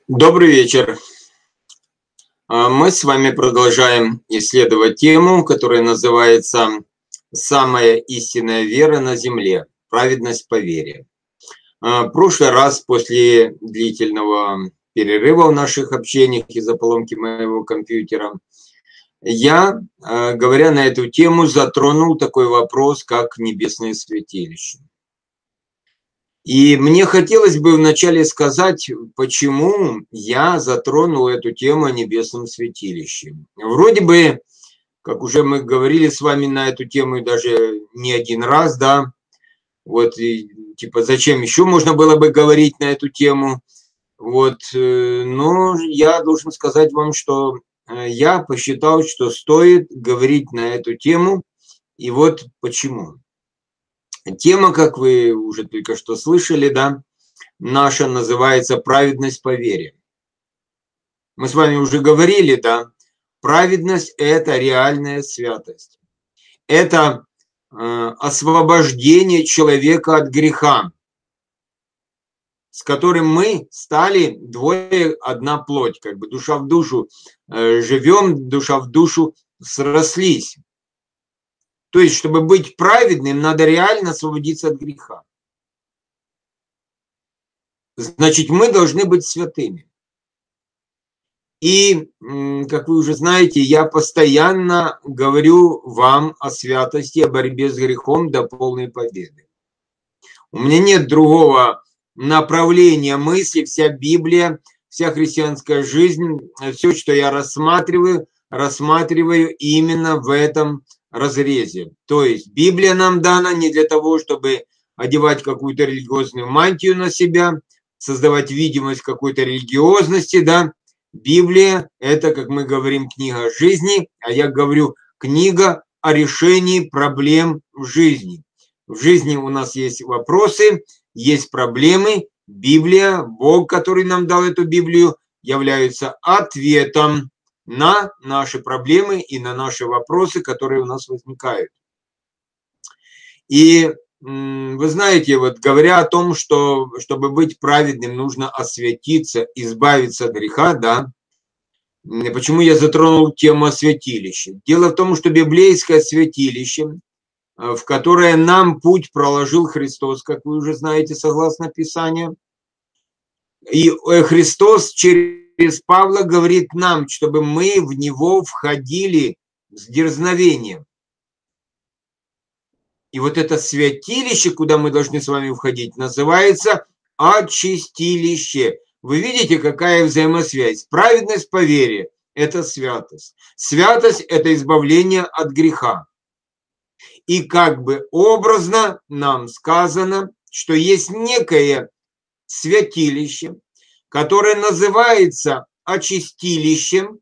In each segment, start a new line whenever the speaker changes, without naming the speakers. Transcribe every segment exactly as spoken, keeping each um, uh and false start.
Добрый вечер. Мы с вами продолжаем исследовать тему, которая называется «Самая истинная вера на земле. Праведность по вере». В прошлый раз, после длительного перерыва в наших общениях из-за поломки моего компьютера, я, говоря на эту тему, затронул такой вопрос, как небесное святилище. И мне хотелось бы вначале сказать, почему я затронул эту тему о небесном святилище. Вроде бы, как уже мы говорили с вами на эту тему даже не один раз, да, вот, и, типа, зачем еще можно было бы говорить на эту тему, вот, но я должен сказать вам, что я посчитал, что стоит говорить на эту тему, и вот почему. Тема, как вы уже только что слышали, да, наша называется «Праведность по вере». Мы с вами уже говорили, да, праведность – это реальная святость. Это э, освобождение человека от греха, с которым мы стали двое одна плоть, как бы душа в душу э, живем, душа в душу срослись. То есть, чтобы быть праведным, надо реально освободиться от греха. Значит, мы должны быть святыми. И, как вы уже знаете, я постоянно говорю вам о святости, о борьбе с грехом до полной победы. У меня нет другого направления мысли, вся Библия, вся христианская жизнь, все, что я рассматриваю, рассматриваю именно в этом разрезе. То есть Библия нам дана не для того, чтобы одевать какую-то религиозную мантию на себя, создавать видимость какой-то религиозности, да. Библия – это, как мы говорим, книга жизни, а я говорю, книга о решении проблем в жизни. В жизни у нас есть вопросы, есть проблемы. Библия, Бог, который нам дал эту Библию, является ответом на наши проблемы и на наши вопросы, которые у нас возникают. И вы знаете, вот говоря о том, что чтобы быть праведным, нужно освятиться, избавиться от греха, да. Почему я затронул тему святилища? Дело в том, что библейское святилище, в которое нам путь проложил Христос, как вы уже знаете, согласно Писанию, и Христос через Павла говорит нам, чтобы мы в него входили с дерзновением. И вот это святилище, куда мы должны с вами входить, называется очистилище. Вы видите, какая взаимосвязь? Праведность по вере – это святость. Святость – это избавление от греха. И как бы образно нам сказано, что есть некое святилище, которое называется очистилищем,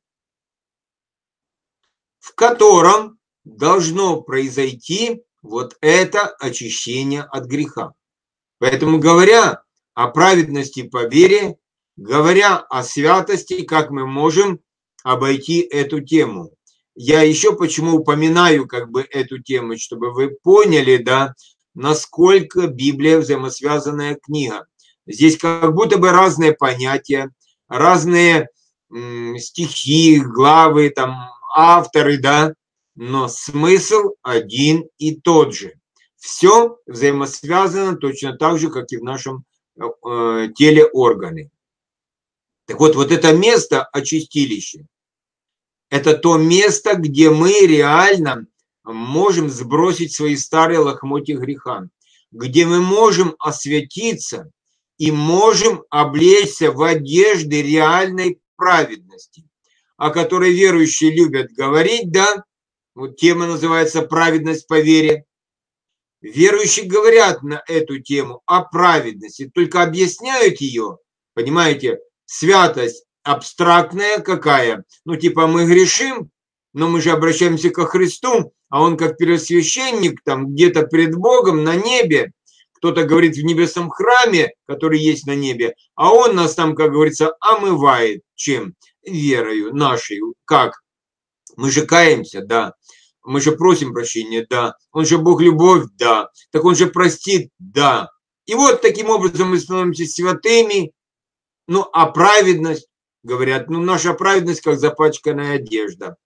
в котором должно произойти вот это очищение от греха. Поэтому, говоря о праведности по вере, говоря о святости, как мы можем обойти эту тему. Я еще почему упоминаю как бы эту тему, чтобы вы поняли, да, насколько Библия взаимосвязанная книга. Здесь как будто бы разные понятия, разные м, стихи, главы, там, авторы, да, но смысл один и тот же. Все взаимосвязано точно так же, как и в нашем э, теле органы. Так вот, вот это место очистилище, это то место, где мы реально можем сбросить свои старые лохмотья греха, где мы можем освятиться и можем облечься в одежды реальной праведности, о которой верующие любят говорить, да. Вот тема называется «Праведность по вере». Верующие говорят на эту тему о праведности, только объясняют ее, понимаете, святость абстрактная какая, ну типа мы грешим, но мы же обращаемся ко Христу, а он как первосвященник там где-то пред Богом на небе, кто-то говорит в небесном храме, который есть на небе, а он нас там, как говорится, омывает чем? Верою нашей. Как? Мы же каемся, да. Мы же просим прощения, да. Он же Бог любовь, да. Так он же простит, да. И вот таким образом мы становимся святыми, Ну, а праведность, говорят, ну, наша праведность как запачканная одежда.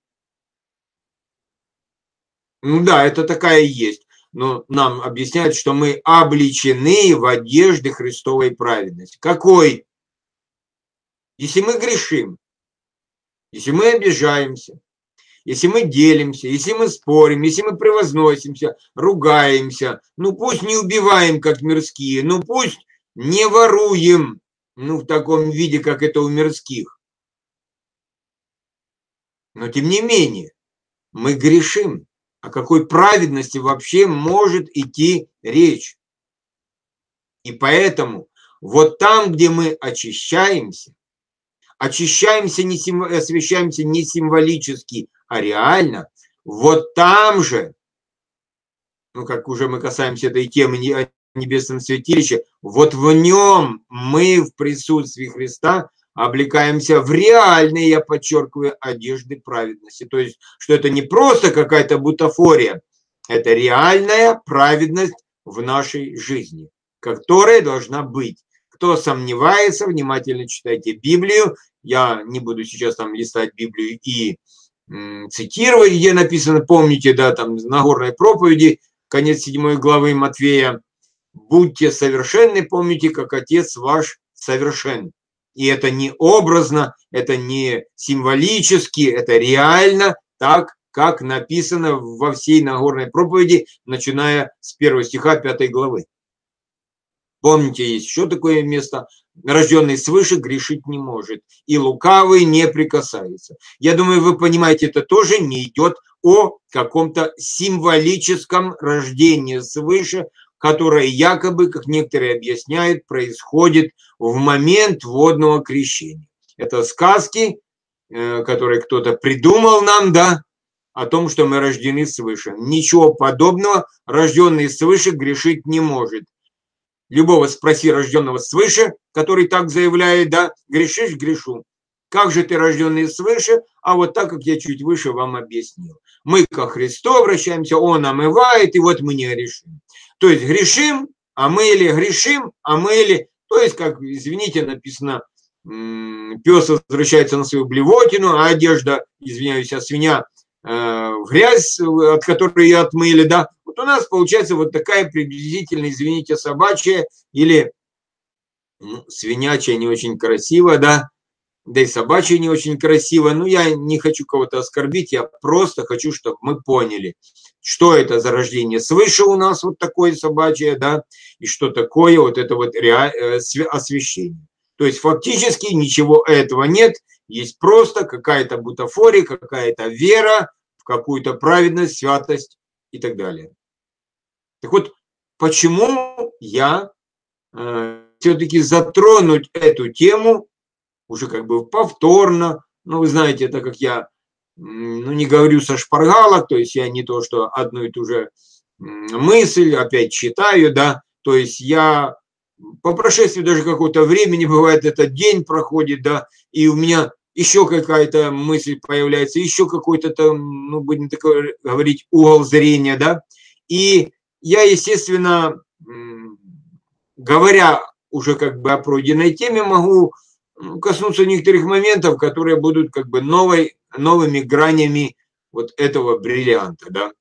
Ну да, это такая и есть. Но нам объясняют, что мы облечены в одежды Христовой праведности. Какой? Если мы грешим, если мы обижаемся, если мы делимся, если мы спорим, если мы превозносимся, ругаемся, ну пусть не убиваем, как мирские, ну пусть не воруем, ну в таком виде, как это у мирских. Но тем не менее, мы грешим. О какой праведности вообще может идти речь? И поэтому вот там, где мы очищаемся, очищаемся, не сим... освящаемся не символически, а реально, вот там же, ну, как уже мы касаемся этой темы о небесном святилище, вот в нем мы в присутствии Христа облекаемся в реальные, я подчеркиваю, одежды праведности. То есть, что это не просто какая-то бутафория, это реальная праведность в нашей жизни, которая должна быть. Кто сомневается, внимательно читайте Библию. Я не буду сейчас там листать Библию и м, цитировать, где написано, помните, да, там в Нагорной проповеди, конец седьмой главы Матфея, будьте совершенны, помните, как Отец ваш совершен. И это не образно, это не символически, это реально так, как написано во всей Нагорной проповеди, начиная с первого стиха пятой главы. Помните, есть еще такое место. Рожденный свыше грешить не может, и лукавый не прикасается. Я думаю, вы понимаете, это тоже не идет о каком-то символическом рождении свыше, которое якобы, как некоторые объясняют, происходит в момент водного крещения. Это сказки, которые кто-то придумал нам, да, о том, что мы рождены свыше. Ничего подобного, рожденный свыше грешить не может. Любого спроси рожденного свыше, который так заявляет, да, грешишь, грешу. Как же ты рожденный свыше? А вот так, как я чуть выше вам объяснил. Мы ко Христу обращаемся, Он омывает, и вот мы не грешим. То есть грешим, омыли, грешим, омыли. То есть, как, извините, написано, пес возвращается на свою блевотину, а одежда, извиняюсь, а свинья в грязь, от которой ее отмыли, да. Вот у нас получается вот такая приблизительно, извините, собачья или ну, свинячая не очень красиво, да, да и собачья не очень красиво. Ну, я не хочу кого-то оскорбить, я просто хочу, чтобы мы поняли, что это за рождение свыше у нас вот такое собачье, да, и что такое вот это вот освящение. То есть фактически ничего этого нет, есть просто какая-то бутафория, какая-то вера в какую-то праведность, святость и так далее. Так вот, почему я э, все-таки затронуть эту тему уже как бы повторно, ну, вы знаете, это как я, ну, не говорю со шпаргалок, то есть я не то, что одну и ту же мысль опять читаю, да, то есть я по прошествии даже какого-то времени, бывает, этот день проходит, да, и у меня еще какая-то мысль появляется, еще какой-то там, ну, будем так говорить, угол зрения, да, и я, естественно, говоря уже как бы о пройденной теме, могу коснуться некоторых моментов, которые будут как бы новой, новыми гранями вот этого бриллианта, да.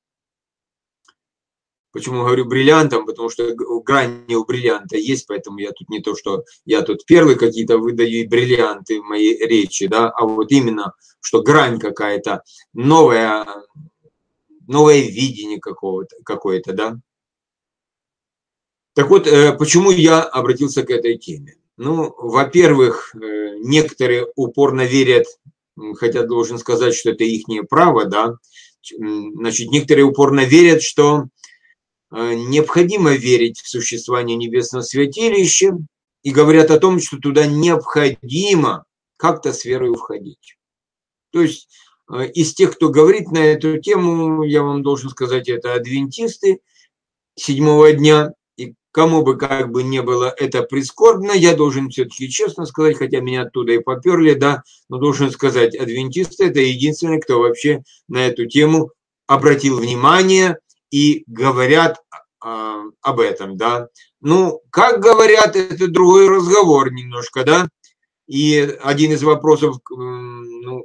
Почему говорю бриллиантом? Потому что грани у бриллианта есть, поэтому я тут не то, что я тут первый какие-то выдаю бриллианты в моей речи, да, а вот именно, что грань какая-то, новая, новое видение какого-то, какое-то, да. Так вот, почему я обратился к этой теме? Ну, во-первых, некоторые упорно верят, хотя должен сказать, что это их право, да, значит, некоторые упорно верят, что необходимо верить в существование небесного святилища и говорят о том, что туда необходимо как-то с верой входить. То есть из тех, кто говорит на эту тему, я вам должен сказать, это адвентисты седьмого дня. И кому бы как бы не было это прискорбно, я должен все-таки честно сказать, хотя меня оттуда и поперли, да, но должен сказать, адвентисты – это единственные, кто вообще на эту тему обратил внимание и говорят а, об этом, да. Ну, как говорят, это другой разговор немножко, да. И один из вопросов, ну,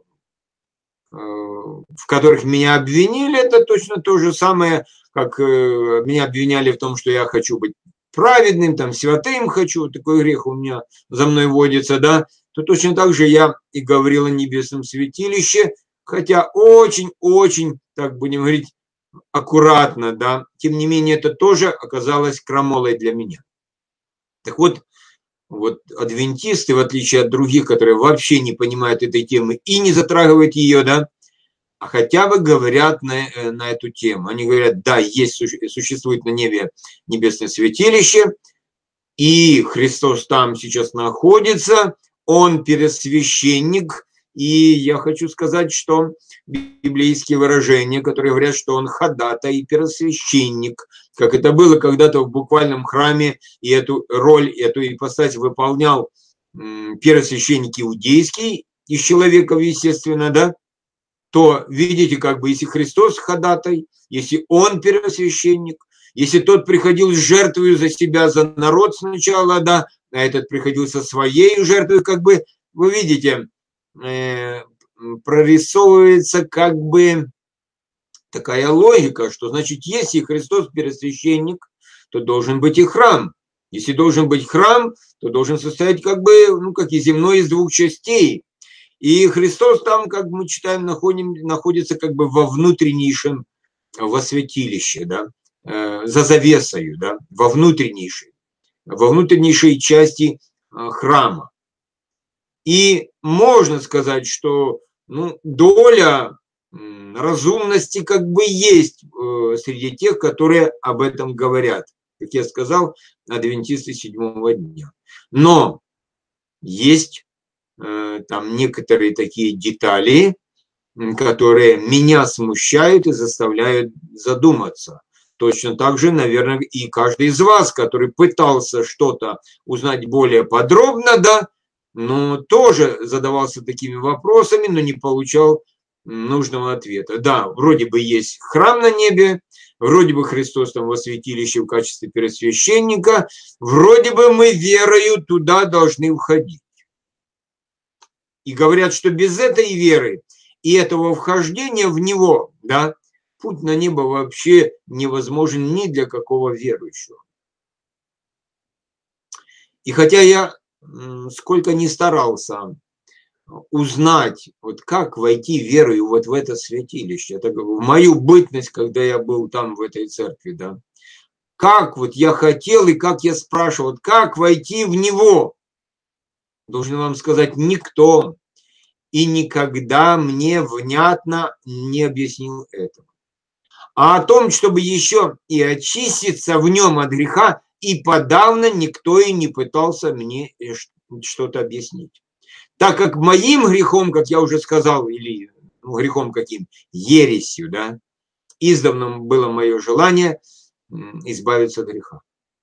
в которых меня обвинили, это точно то же самое, как меня обвиняли в том, что я хочу быть праведным, там, святым хочу, такой грех у меня за мной водится, да, то точно так же я и говорил о небесном святилище, хотя очень-очень, так будем говорить, аккуратно, да, тем не менее это тоже оказалось крамолой для меня. Так вот, вот адвентисты, в отличие от других, которые вообще не понимают этой темы и не затрагивают ее, да, а хотя бы говорят на, на эту тему. Они говорят, да, есть, существует на небе небесное святилище, и Христос там сейчас находится, он первосвященник, и я хочу сказать, что библейские выражения, которые говорят, что он ходатай и первосвященник, как это было когда-то в буквальном храме, и эту роль, эту ипостась выполнял первосвященник иудейский из человеков, естественно, да, то видите, как бы, если Христос ходатай, если он первосвященник, если тот приходил с жертвой за себя, за народ сначала, да, а этот приходил со своей жертвой, как бы, вы видите, э, прорисовывается как бы такая логика, что, значит, если Христос первосвященник, то должен быть и храм. Если должен быть храм, то должен состоять как бы, ну, как и земной из двух частей. И Христос там, как мы читаем, находим, находится как бы во внутреннейшем, во святилище, да, э, за завесою, да, во внутреннейшей, во внутреннейшей части э, храма. И можно сказать, что, ну, доля э, разумности как бы есть э, среди тех, которые об этом говорят. Как я сказал, адвентисты седьмого дня. Но есть там некоторые такие детали, которые меня смущают и заставляют задуматься. Точно так же, наверное, и каждый из вас, который пытался что-то узнать более подробно, да, но тоже задавался такими вопросами, но не получал нужного ответа. Да, вроде бы есть храм на небе, вроде бы Христос там во святилище в качестве первосвященника, вроде бы мы верою туда должны входить. И говорят, что без этой веры и этого вхождения в него, да, путь на небо вообще невозможен ни для какого верующего. И хотя я сколько ни старался узнать, вот как войти верою вот в это святилище, это в мою бытность, когда я был там в этой церкви, да, как вот я хотел и как я спрашивал, как войти в него, должен вам сказать, никто и никогда мне внятно не объяснил этого. А о том, чтобы еще и очиститься в нем от греха, и подавно никто и не пытался мне что-то объяснить. Так как моим грехом, как я уже сказал, или ну, грехом каким, ересью, да, издавна было мое желание избавиться от греха.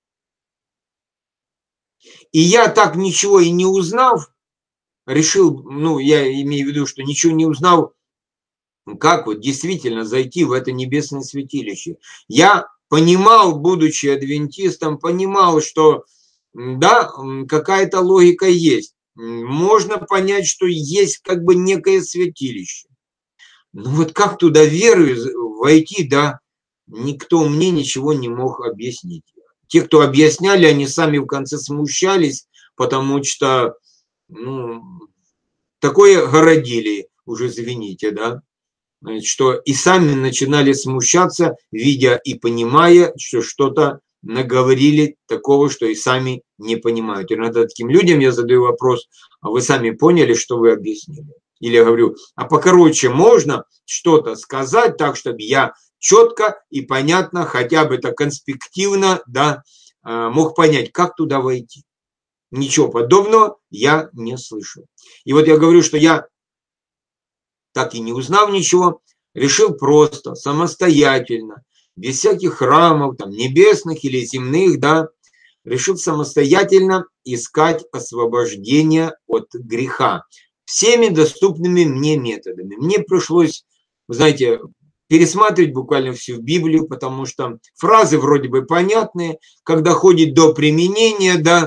И я так ничего и не узнав, решил, ну, я имею в виду, что ничего не узнал, как вот действительно зайти в это небесное святилище. Я понимал, будучи адвентистом, понимал, что, да, какая-то логика есть. Можно понять, что есть как бы некое святилище. Но вот как туда верою войти, да, никто мне ничего не мог объяснить. Те, кто объясняли, они сами в конце смущались, потому что, ну, такое городили, уже извините, да, что и сами начинали смущаться, видя и понимая, что что-то наговорили такого, что и сами не понимают. Иногда таким людям я задаю вопрос, а вы сами поняли, что вы объяснили? Или я говорю, а покороче можно что-то сказать так, чтобы я четко и понятно, хотя бы так конспективно, да, мог понять, как туда войти. Ничего подобного я не слышал. И вот я говорю, что я, так и не узнав ничего, решил просто, самостоятельно, без всяких храмов, там, небесных или земных, да, решил самостоятельно искать освобождение от греха всеми доступными мне методами. Мне пришлось, вы знаете, пересматривать буквально всю Библию, потому что фразы вроде бы понятные, когда ходит до применения, да,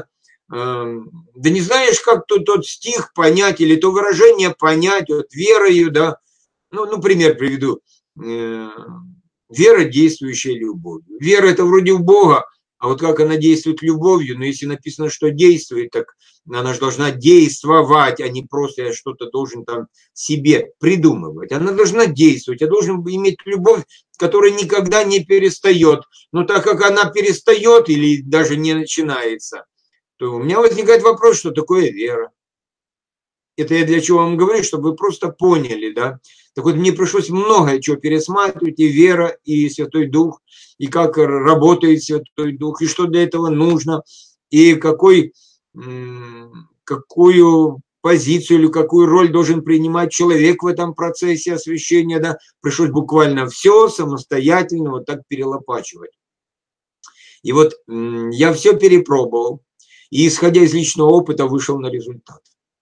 да не знаешь, как тут тот стих понять или то выражение понять, вот верою, да, ну, ну, пример приведу. Вера, действующая любовью. Вера – это вроде в Бога, а вот как она действует любовью, но если написано, что действует, так она же должна действовать, а не просто я что-то должен там себе придумывать. Она должна действовать, я должен иметь любовь, которая никогда не перестает. Но так как она перестает или даже не начинается, то у меня возникает вопрос, что такое вера. Это я для чего вам говорю, чтобы вы просто поняли, да. Так вот, мне пришлось многое чего пересматривать, и вера, и Святой Дух, и как работает Святой Дух, и что для этого нужно, и какой, какую позицию или какую роль должен принимать человек в этом процессе освящения, да. Пришлось буквально все самостоятельно вот так перелопачивать. И вот я все перепробовал, и исходя из личного опыта вышел на результат.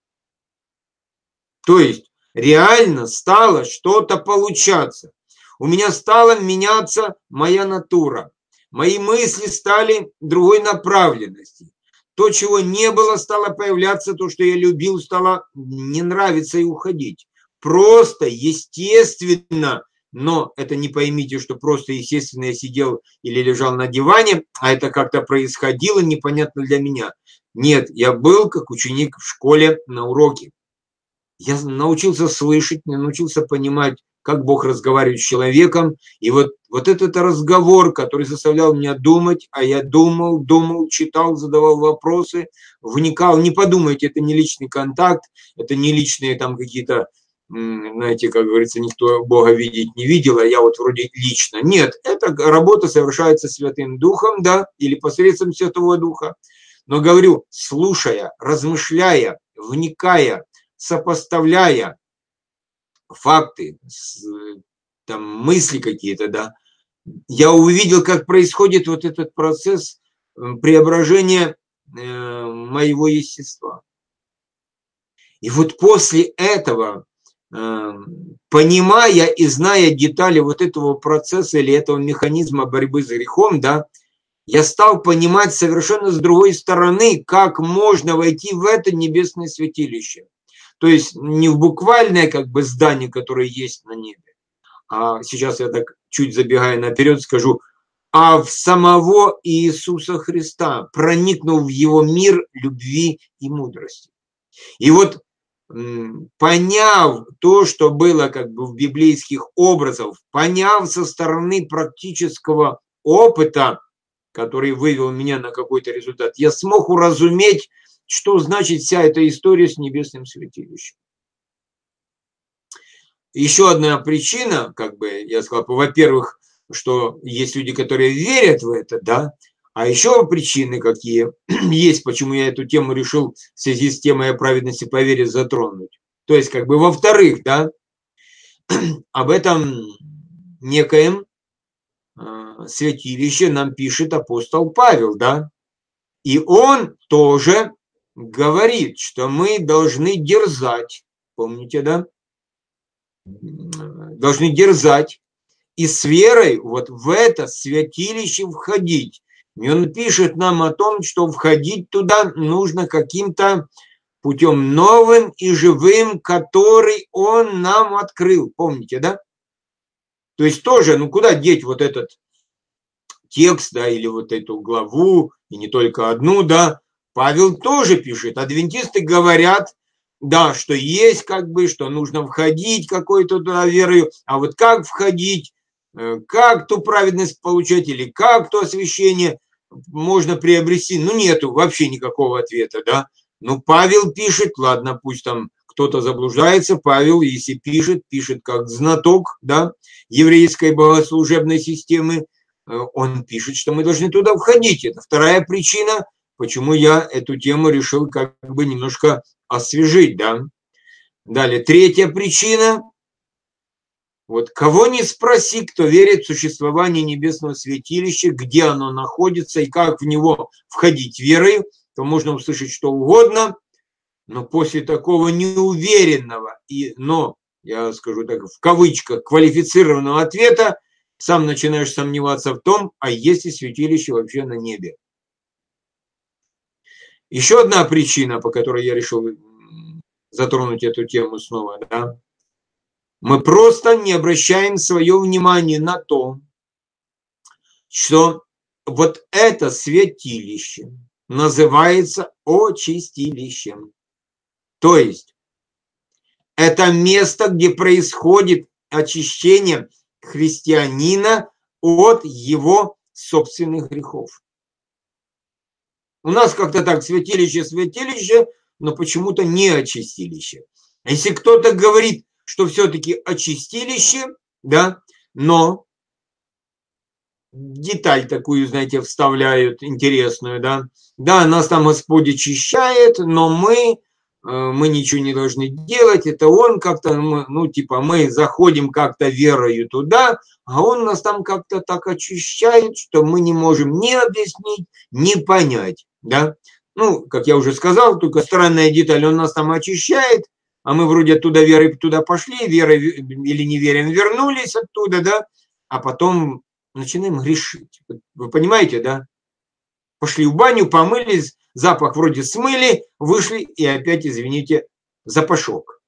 То есть реально стало что-то получаться. У меня стала меняться моя натура. Мои мысли стали другой направленности. То, чего не было, стало появляться, то, что я любил, стало не нравиться и уходить. Просто, естественно, но это не поймите, что просто естественно я сидел или лежал на диване, а это как-то происходило непонятно для меня. Нет, я был как ученик в школе на уроке. Я научился слышать, научился понимать, как Бог разговаривает с человеком. И вот, вот этот разговор, который заставлял меня думать, а я думал, думал, читал, задавал вопросы, вникал. Не подумайте, это не личный контакт, это не личные там какие-то, знаете, как говорится, никто Бога видеть не видел, а я вот вроде лично. Нет, эта работа совершается Святым Духом, да, или посредством Святого Духа. Но говорю, слушая, размышляя, вникая, сопоставляя факты, там, мысли какие-то, да, я увидел, как происходит вот этот процесс преображения моего естества. И вот после этого, понимая и зная детали вот этого процесса или этого механизма борьбы с грехом, да, я стал понимать совершенно с другой стороны, как можно войти в это небесное святилище. То есть не в буквальное как бы здание, которое есть на небе, а сейчас я так чуть забегая наперед скажу, а в самого Иисуса Христа, проникнув в его мир любви и мудрости. И вот поняв то, что было как бы в библейских образах, поняв со стороны практического опыта, который вывел меня на какой-то результат, я смог уразуметь, что значит вся эта история с небесным святилищем. Еще одна причина, как бы я сказал, во-первых, что есть люди, которые верят в это, да, а еще причины какие есть, почему я эту тему решил в связи с темой о праведности по вере затронуть. То есть, как бы, во-вторых, да, об этом некоем святилище нам пишет апостол Павел, да, и он тоже говорит, что мы должны дерзать, помните, да, должны дерзать и с верой вот в это святилище входить. И он пишет нам о том, что входить туда нужно каким-то путем новым и живым, который он нам открыл, помните, да? То есть тоже, ну куда деть вот этот текст, да, или вот эту главу, и не только одну, да, Павел тоже пишет, адвентисты говорят, да, что есть как бы, что нужно входить какой-то туда верою, а вот как входить, как ту праведность получать или как то освящение можно приобрести, ну нету вообще никакого ответа, да. Ну Павел пишет, ладно, пусть там кто-то заблуждается, Павел, если пишет, пишет как знаток, да, еврейской богослужебной системы, он пишет, что мы должны туда входить. Это вторая причина, почему я эту тему решил как бы немножко освежить, да. Далее, третья причина. Вот кого не спроси, кто верит в существование небесного святилища, где оно находится и как в него входить верой, то можно услышать что угодно, но после такого неуверенного, и, но, я скажу так, в кавычках, квалифицированного ответа, сам начинаешь сомневаться в том, а есть ли святилище вообще на небе. Еще одна причина, по которой я решил затронуть эту тему снова, да, мы просто не обращаем свое внимание на то, что вот это святилище называется очистилищем. То есть это место, где происходит очищение христианина от его собственных грехов. У нас как-то так святилище, святилище, но почему-то не очистилище. Если кто-то говорит, что все-таки очистилище, да, но деталь такую, знаете, вставляют интересную, да, да, нас там Господь очищает, но мы, мы ничего не должны делать, это Он как-то, ну, типа, мы заходим как-то верою туда, а Он нас там как-то так очищает, что мы не можем ни объяснить, ни понять, да. Ну, как я уже сказал, только странная деталь, Он нас там очищает, а мы вроде оттуда верой туда пошли, верой или не верим вернулись оттуда, да, а потом начинаем грешить. Вы понимаете, да? Пошли в баню, помылись, запах вроде смыли, вышли и опять, извините, запашок.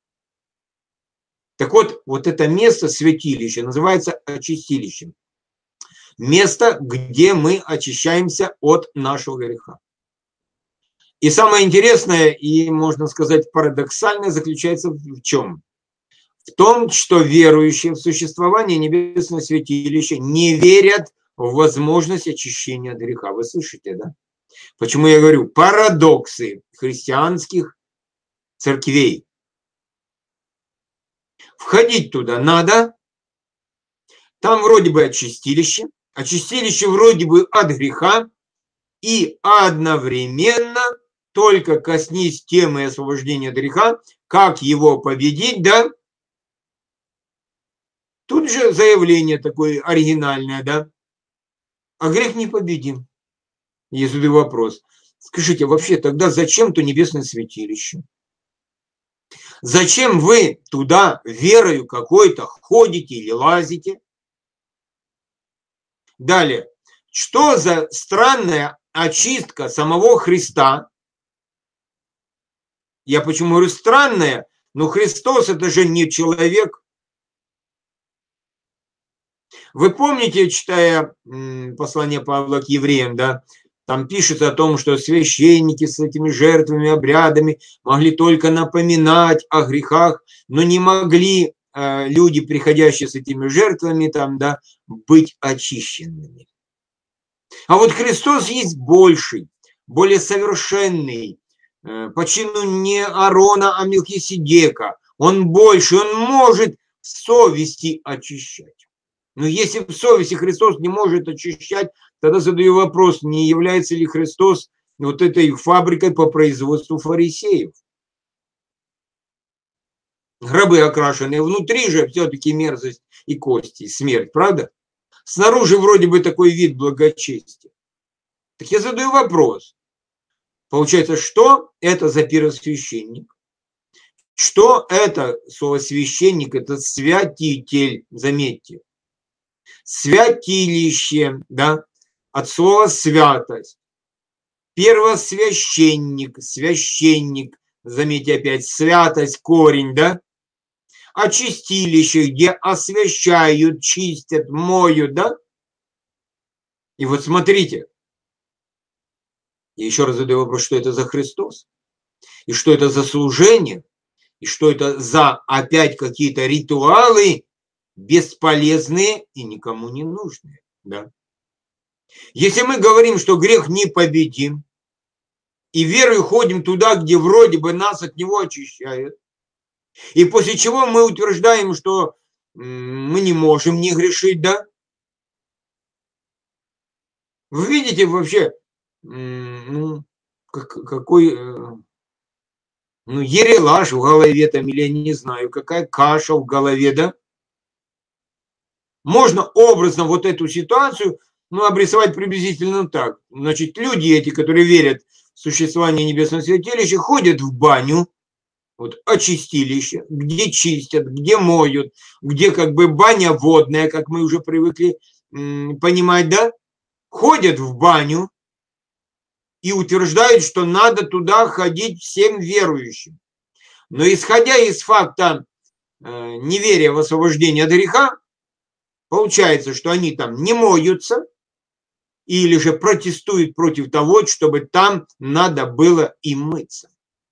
Так вот, вот это место святилища называется очистилищем. Место, где мы очищаемся от нашего греха. И самое интересное, и можно сказать парадоксальное, заключается в чем? В том, что верующие в существование небесного святилища не верят в возможность очищения от греха. Вы слышите, да? Почему я говорю парадоксы христианских церквей? Входить туда надо, там вроде бы очистилище, очистилище вроде бы от греха, и одновременно только коснись темы освобождения от греха, как его победить, да? Тут же заявление такое оригинальное, да? А грех непобедим. Я задаю вопрос. Скажите, вообще тогда зачем то небесное святилище? Зачем вы туда верою какой-то ходите или лазите? Далее. Что за странная очистка самого Христа? Я почему говорю странная? Но Христос это же не человек. Вы помните, читая послание Павла к евреям, да, там пишется о том, что священники с этими жертвами, обрядами могли только напоминать о грехах, но не могли э, люди, приходящие с этими жертвами, там, да, быть очищенными. А вот Христос есть больший, более совершенный, э, по чину не Аарона, а Мелхиседека. Он больше, он может совести очищать. Но если в совести Христос не может очищать, тогда задаю вопрос, не является ли Христос вот этой фабрикой по производству фарисеев? Гробы окрашенные, внутри же все-таки мерзость и кости, и смерть, правда? Снаружи вроде бы такой вид благочестия. Так я задаю вопрос. Получается, что это за первосвященник? Что это слово священник? Это святитель, заметьте. Святилище, да, от слова святость. Первосвященник, священник, заметьте опять, святость, корень, да. Очистилище, где освящают, чистят, моют, да. И вот смотрите, я еще раз задаю вопрос, что это за Христос, и что это за служение, и что это за опять какие-то ритуалы, бесполезные и никому не нужные. Да? Если мы говорим, что грех непобедим, и верой ходим туда, где вроде бы нас от него очищают, и после чего мы утверждаем, что мы не можем не грешить, да? Вы видите вообще, ну, какой, ну, ерелаш в голове там, или я не знаю, какая каша в голове, да? Можно образно вот эту ситуацию, ну, обрисовать приблизительно так. Значит, люди эти, которые верят в существование небесного святилища, ходят в баню, вот, очистилище, где чистят, где моют, где как бы баня водная, как мы уже привыкли м, понимать, да? Ходят в баню, и утверждают, что надо туда ходить всем верующим. Но исходя из факта э, неверия в освобождение от греха, получается, что они там не моются или же протестуют против того, чтобы там надо было им мыться.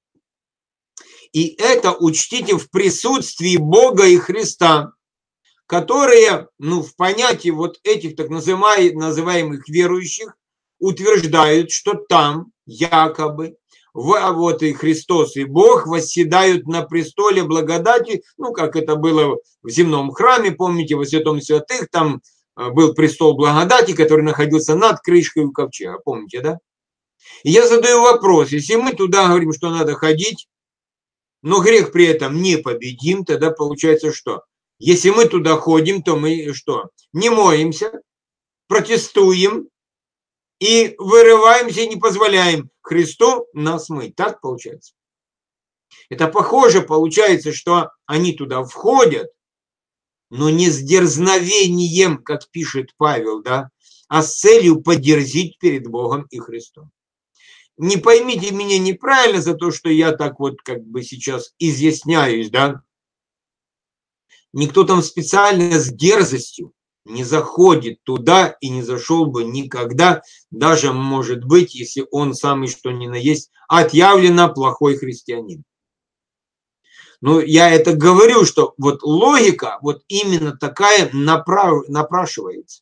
И это учтите в присутствии Бога и Христа, которые, ну, в понятии вот этих так называемых верующих утверждают, что там якобы вот и Христос, и Бог восседают на престоле благодати, ну, как это было в земном храме, помните, во святом святых, там был престол благодати, который находился над крышкой у ковчега, помните, да? И я задаю вопрос, если мы туда говорим, что надо ходить, но грех при этом не победим, тогда получается что? Если мы туда ходим, то мы что? Не моемся, протестуем и вырываемся и не позволяем Христу нас мыть. Так получается? Это похоже получается, что они туда входят, но не с дерзновением, как пишет Павел, да, а с целью подерзить перед Богом и Христом. Не поймите меня неправильно за то, что я так вот как бы сейчас изъясняюсь, да. Никто там специально с дерзостью не заходит туда и не зашел бы никогда, даже, может быть, если он самый что ни на есть отъявленно плохой христианин. Но я это говорю, что вот логика вот именно такая направ... напрашивается.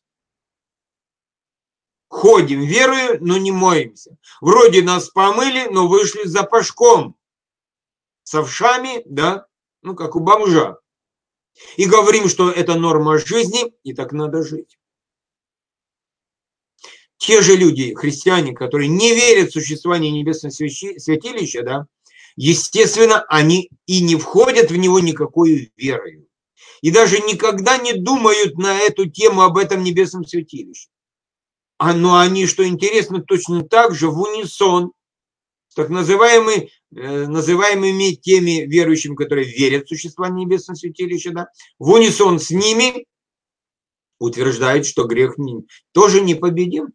Ходим, верую, но не моемся. Вроде нас помыли, но вышли с запашком. С овшами, да, ну как у бомжа. И говорим, что это норма жизни, и так надо жить. Те же люди, христиане, которые не верят в существование небесного святилища, да, естественно, они и не входят в него никакой верой. И даже никогда не думают на эту тему об этом небесном святилище. А, но они, что интересно, точно так же в унисон с так называемыми, э, называемыми теми верующими, которые верят в существование небесного святилища, да, в унисон с ними утверждают, что грех не, тоже непобедим.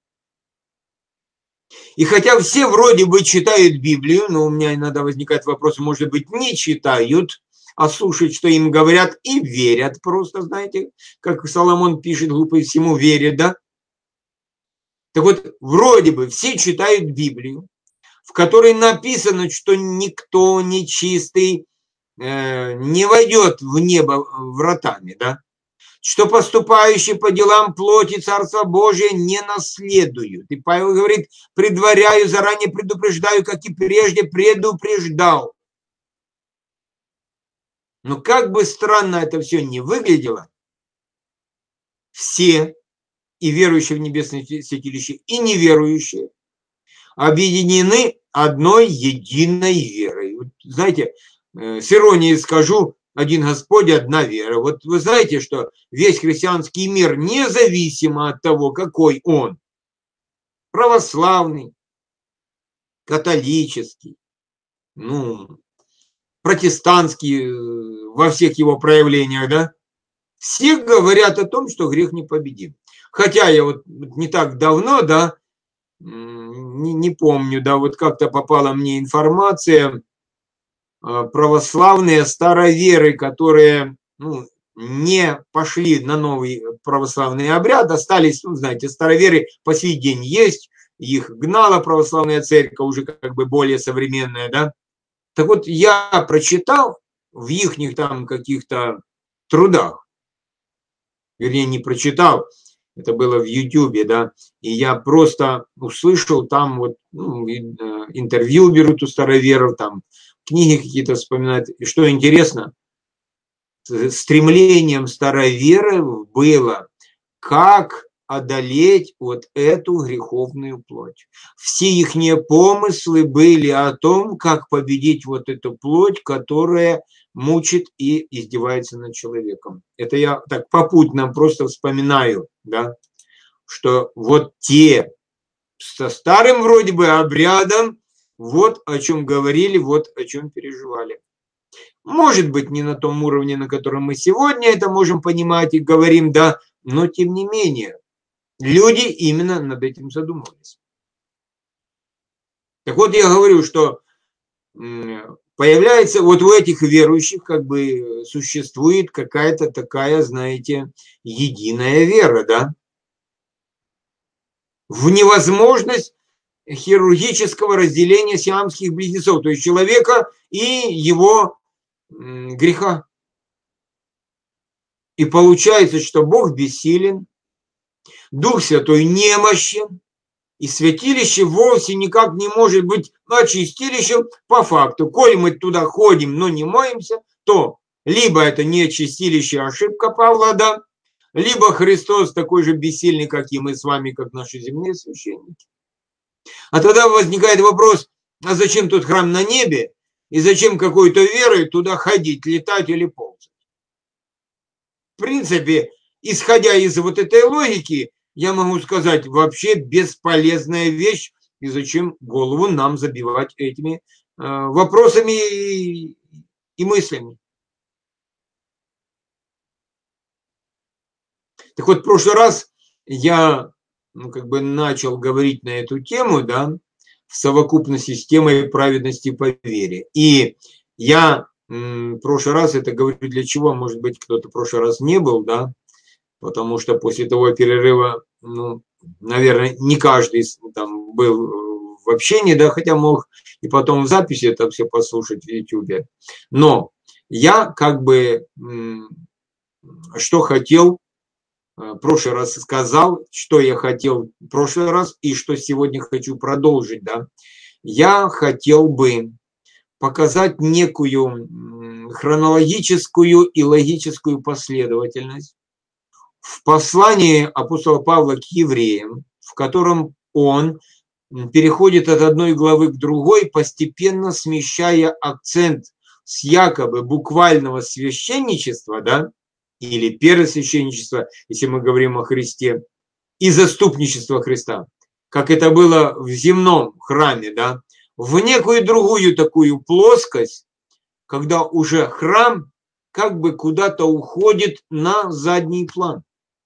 И хотя все вроде бы читают Библию, но у меня иногда возникает вопрос, может быть, не читают, а слушают, что им говорят, и верят просто, знаете, как Соломон пишет, глупый всему верит, да? Так вот, вроде бы все читают Библию, в которой написано, что никто нечистый э, не войдет в небо вратами, да? Что поступающие по делам плоти Царства Божия не наследуют. И Павел говорит, предваряю, заранее предупреждаю, как и прежде предупреждал. Но как бы странно это все не выглядело, все, и верующие в небесное святилище, и неверующие, объединены одной единой верой. Вот, знаете, с иронией скажу, один Господь, одна вера. Вот вы знаете, что весь христианский мир, независимо от того, какой он, православный, католический, ну, протестантский во всех его проявлениях, да, все говорят о том, что грех непобедим. Хотя я вот не так давно, да, не, не помню, да, вот как-то попала мне информация, православные староверы, которые, ну, не пошли на новый православный обряд, остались, ну, знаете, староверы по сей день есть, их гнала православная церковь, уже как бы более современная, да. Так вот, я прочитал в их там каких-то трудах, вернее, не прочитал, это было в Ютубе, да, и я просто услышал там вот, ну, интервью берут у староверов, там книги какие-то вспоминают. И что интересно, стремлением староверов было, как одолеть вот эту греховную плоть. Все их помыслы были о том, как победить вот эту плоть, которая мучит и издевается над человеком. Это я так попутно просто вспоминаю, да, что вот те со старым вроде бы обрядом, вот о чем говорили, вот о чем переживали. Может быть, не на том уровне, на котором мы сегодня это можем понимать и говорим, да, но тем не менее, люди именно над этим задумывались. Так вот, я говорю, что появляется вот у этих верующих как бы существует какая-то такая, знаете, единая вера, да, в невозможность хирургического разделения сиамских близнецов, то есть человека и его греха. И получается, что Бог бессилен, Дух Святой немощен, и святилище вовсе никак не может быть очистилищем по факту. Коль мы туда ходим, но не моемся, то либо это не чистилище, а ошибка Павла, да, либо Христос такой же бессильный, как и мы с вами, как наши земные священники. А тогда возникает вопрос, а зачем тут храм на небе, и зачем какой-то верой туда ходить, летать или ползать? В принципе, исходя из вот этой логики, я могу сказать, вообще бесполезная вещь, и зачем голову нам забивать этими э, вопросами и, и мыслями. Так вот, в прошлый раз я ну, как бы начал говорить на эту тему, да, в совокупности с темой праведности по вере. И я м, в прошлый раз это говорю для чего, может быть, кто-то в прошлый раз не был, да, потому что после того перерыва, ну, наверное, не каждый там был в общении, да, хотя мог и потом в записи это все послушать в YouTube. Но я как бы что хотел, в прошлый раз сказал, что я хотел в прошлый раз и что сегодня хочу продолжить, да. Я хотел бы показать некую хронологическую и логическую последовательность в послании апостола Павла к евреям, в котором он переходит от одной главы к другой, постепенно смещая акцент с якобы буквального священничества, да, или первосвященничества, если мы говорим о Христе, и заступничества Христа, как это было в земном храме, да, в некую другую такую плоскость, когда уже храм как бы куда-то уходит на задний план.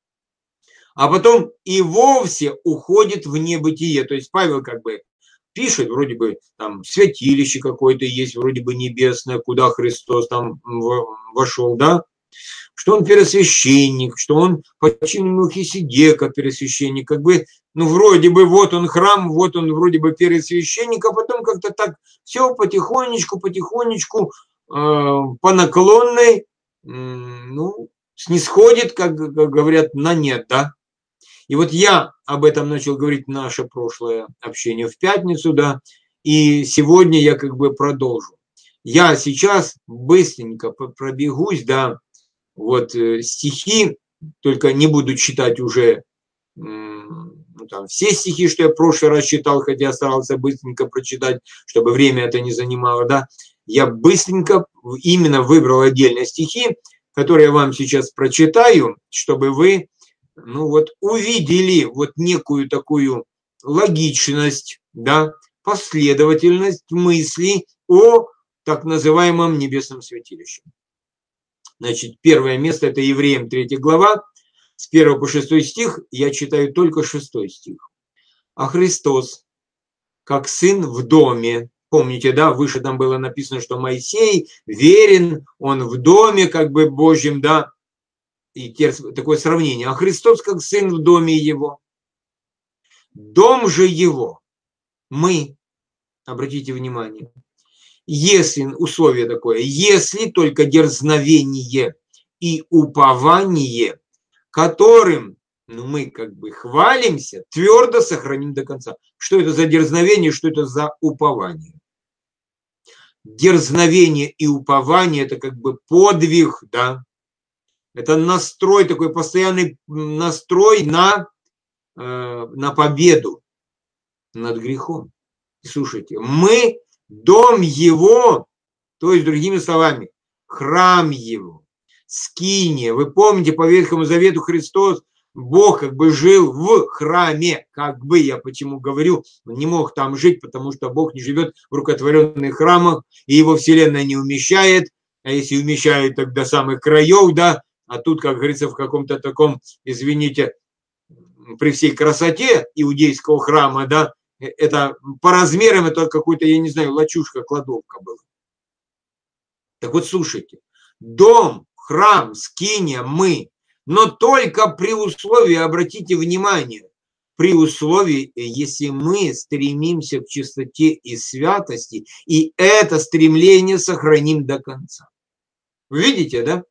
А потом и вовсе уходит в небытие. То есть Павел как бы пишет, вроде бы там святилище какое-то есть, вроде бы небесное, куда Христос там вошел, да, что он первосвященник, что он по чину Мелхиседека первосвященник, как бы, ну, вроде бы вот он храм, вот он вроде бы первосвященник, а потом как-то так все потихонечку, потихонечку э, по наклонной, э, ну, снисходит, как, как говорят, на нет, да. И вот я об этом начал говорить в наше прошлое общение в пятницу, да, и сегодня я как бы продолжу. Я сейчас быстренько пробегусь, да, вот стихи, только не буду читать уже ну, там, все стихи, что я в прошлый раз читал, хотя я старался быстренько прочитать, чтобы время это не занимало, да. Я быстренько именно выбрал отдельные стихи, которые я вам сейчас прочитаю, чтобы вы ну вот увидели вот некую такую логичность, да, последовательность мыслей о так называемом небесном святилище. Значит, первое место – это Евреям третья глава, с первого по шестой стих, я читаю только шестой стих. А Христос, как сын в доме, помните, да, выше там было написано, что Моисей верен, он в доме как бы Божьем, да, и такое сравнение. А Христос как сын в доме его. Дом же его, мы, обратите внимание, если, условие такое, если только дерзновение и упование, которым ну, мы как бы хвалимся, твердо сохраним до конца. Что это за дерзновение, что это за упование? Дерзновение и упование – это как бы подвиг, да, это настрой, такой постоянный настрой на, э, на победу над грехом. Слушайте, мы дом его, то есть, другими словами, храм его, скиния. Вы помните, по Ветхому Завету Христос, Бог как бы жил в храме, как бы, я почему говорю, он не мог там жить, потому что Бог не живет в рукотворенных храмах, и его вселенная не умещает, а если умещает, так до самых краев, да, а тут, как говорится, в каком-то таком, извините, при всей красоте иудейского храма, да, это по размерам, это какой-то, я не знаю, лачушка, кладовка была. Так вот, слушайте, дом, храм, скиния, мы, но только при условии, обратите внимание, при условии, если мы стремимся к чистоте и святости, и это стремление сохраним до конца. Вы видите, да?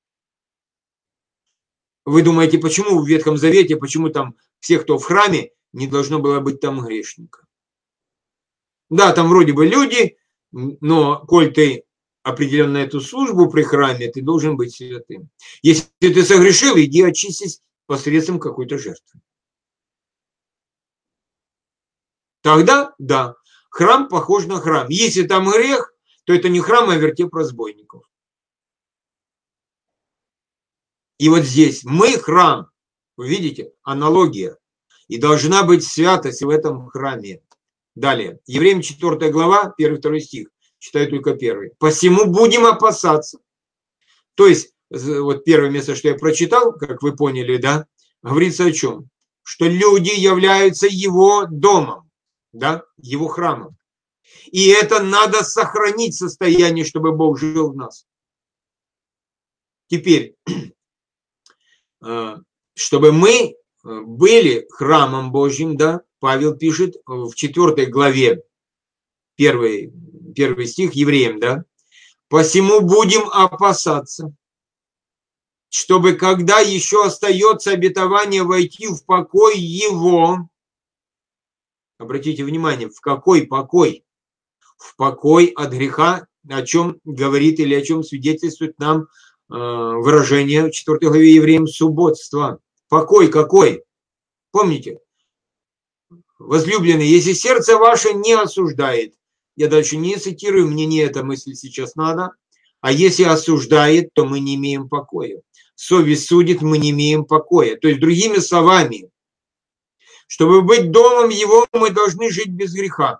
Вы думаете, почему в Ветхом Завете, почему там всех, кто в храме, не должно было быть там грешника? Да, там вроде бы люди, но коль ты определен на эту службу при храме, ты должен быть святым. Если ты согрешил, иди очистись посредством какой-то жертвы. Тогда, да, храм похож на храм. Если там грех, то это не храм, а вертеп разбойников. И вот здесь мы храм. Вы видите, аналогия. И должна быть святость в этом храме. Далее. Евреям четвёртая глава, первый-второй стих. Читаю только первый. «Посему будем опасаться». То есть, вот первое место, что я прочитал, как вы поняли, да, говорится о чем? Что люди являются его домом, да, его храмом. И это надо сохранить состояние, чтобы Бог жил в нас. Теперь, чтобы мы были храмом Божьим, да, Павел пишет в четвёртой главе, первый, первый стих, евреям, да, «Посему будем опасаться, чтобы, когда еще остается обетование войти в покой его», обратите внимание, в какой покой? В покой от греха, о чем говорит или о чем свидетельствует нам выражение в четвёртой главе евреям субботства. Покой какой? Помните? Возлюбленные, если сердце ваше не осуждает, я дальше не цитирую, мне не эта мысль сейчас надо, а если осуждает, то мы не имеем покоя. Совесть судит, мы не имеем покоя. То есть, другими словами, чтобы быть домом его, мы должны жить без греха.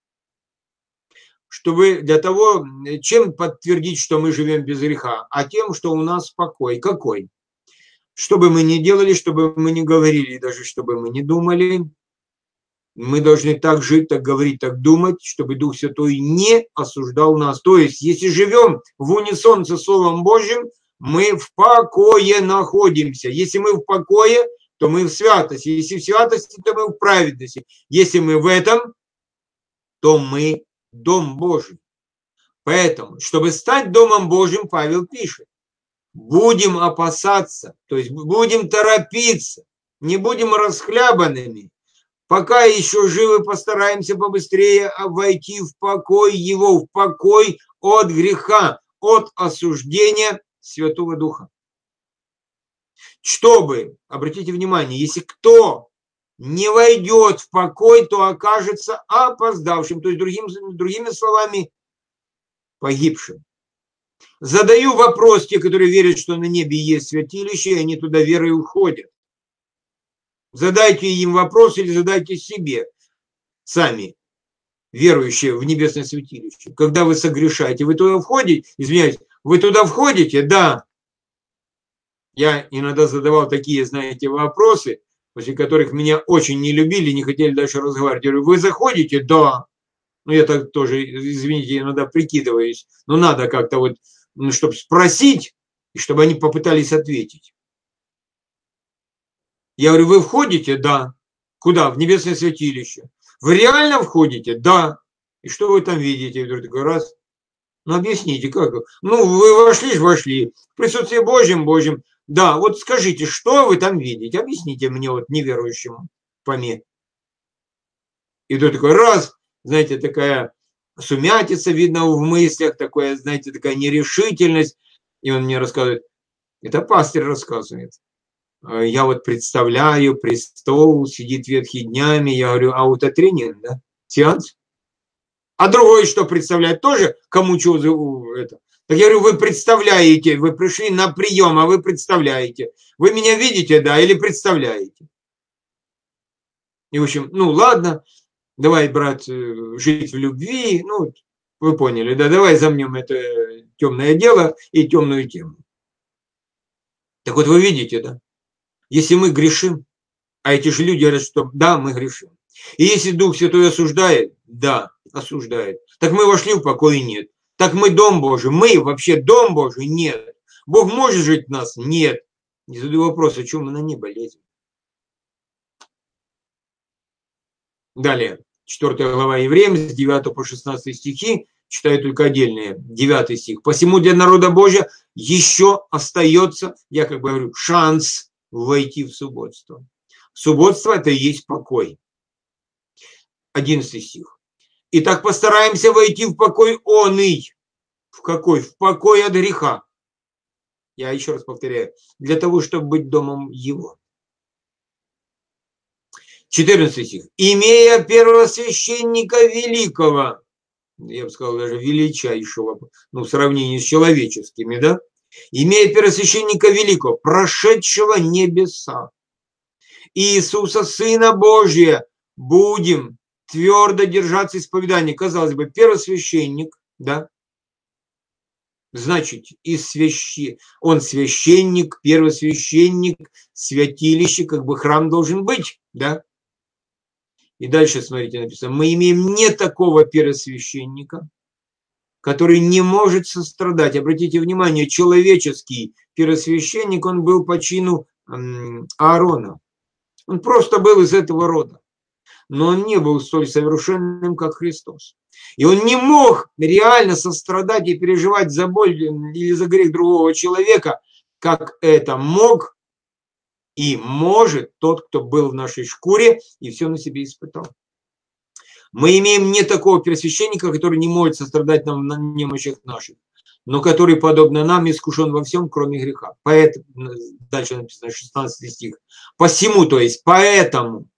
Чтобы для того, чем подтвердить, что мы живем без греха? А тем, что у нас покой. Какой? Что бы мы ни делали, что бы мы ни говорили, даже что бы мы ни думали, мы должны так жить, так говорить, так думать, чтобы Дух Святой не осуждал нас. То есть, если живем в унисон со Словом Божьим, мы в покое находимся. Если мы в покое, то мы в святости. Если в святости, то мы в праведности. Если мы в этом, то мы дом Божий. Поэтому, чтобы стать домом Божьим, Павел пишет, будем опасаться, то есть будем торопиться, не будем расхлябанными, пока еще живы, постараемся побыстрее войти в покой его, в покой от греха, от осуждения Святого Духа. Чтобы, обратите внимание, если кто не войдет в покой, то окажется опоздавшим, то есть другим, другими словами, погибшим. Задаю вопрос те, которые верят, что на небе есть святилище, и они туда верой уходят. Задайте им вопрос или задайте себе сами, верующие в небесное святилище. Когда вы согрешаете, вы туда входите, извиняюсь, вы туда входите? Да. Я иногда задавал такие, знаете, вопросы, после которых меня очень не любили, не хотели дальше разговаривать. Я говорю, вы заходите? Да. Ну, я так тоже, извините, иногда прикидываюсь. Но надо как-то вот, ну, чтобы спросить, и чтобы они попытались ответить. Я говорю, вы входите? Да. Куда? В небесное святилище. Вы реально входите? Да. И что вы там видите? Я говорю, такой раз. Ну, объясните, как? Ну, вы вошли же, вошли. В присутствии Божьем, Божьем. Да, вот скажите, что вы там видите? Объясните мне, вот неверующему, поме. И тут такой раз, знаете, такая сумятица видно в мыслях, такое, знаете, такая нерешительность. И он мне рассказывает, это пастырь рассказывает. Я вот представляю, престол, сидит ветхий днями. Я говорю, а вот это тренинг, да? Сеанс? А другой что представляет? Тоже кому что это? Так я говорю, вы представляете, вы пришли на прием, а вы представляете. Вы меня видите, да, или представляете? И, в общем, ну ладно, давай, брат, жить в любви. Ну, вы поняли, да, давай замнем это темное дело и темную тему. Так вот, вы видите, да? Если мы грешим, а эти же люди говорят, что да, мы грешим. И если Дух Святой осуждает, да, осуждает. Так мы вошли в покой? Нет. Так мы дом Божий. Мы вообще дом Божий? Нет. Бог может жить в нас? Нет. Не задаю вопрос, о чем мы на небо лезем. Далее, четвёртая глава Евреям, с девятого по шестнадцатый стихи, читаю только отдельные, девятый стих. «Посему для народа Божия еще остается, я как бы говорю, шанс войти в субботство». Субботство – это и есть покой. одиннадцатый стих. «Итак, постараемся войти в покой оный». В какой? В покой от греха. Я еще раз повторяю, для того, чтобы быть домом его. четырнадцатый стих. «Имея первосвященника великого», я бы сказал, даже величайшего, ну, в сравнении с человеческими, да? «Имея первосвященника великого, прошедшего небеса, Иисуса, Сына Божия, будем твердо держаться исповедания». Казалось бы, первосвященник, да? Значит, и священ... он священник, первосвященник, святилище, как бы храм должен быть, да? И дальше, смотрите, написано, мы имеем не такого первосвященника, который не может сострадать. Обратите внимание, человеческий первосвященник, он был по чину Аарона. Он просто был из этого рода. Но он не был столь совершенным, как Христос. И он не мог реально сострадать и переживать за боль или за грех другого человека, как это мог и может тот, кто был в нашей шкуре и все на себе испытал. Мы имеем не такого первосвященника, который не может сострадать нам на немощах наших, но который, подобно нам, искушен во всем, кроме греха. Поэтому, дальше написано шестнадцатый стих. «Посему, то есть, поэтому,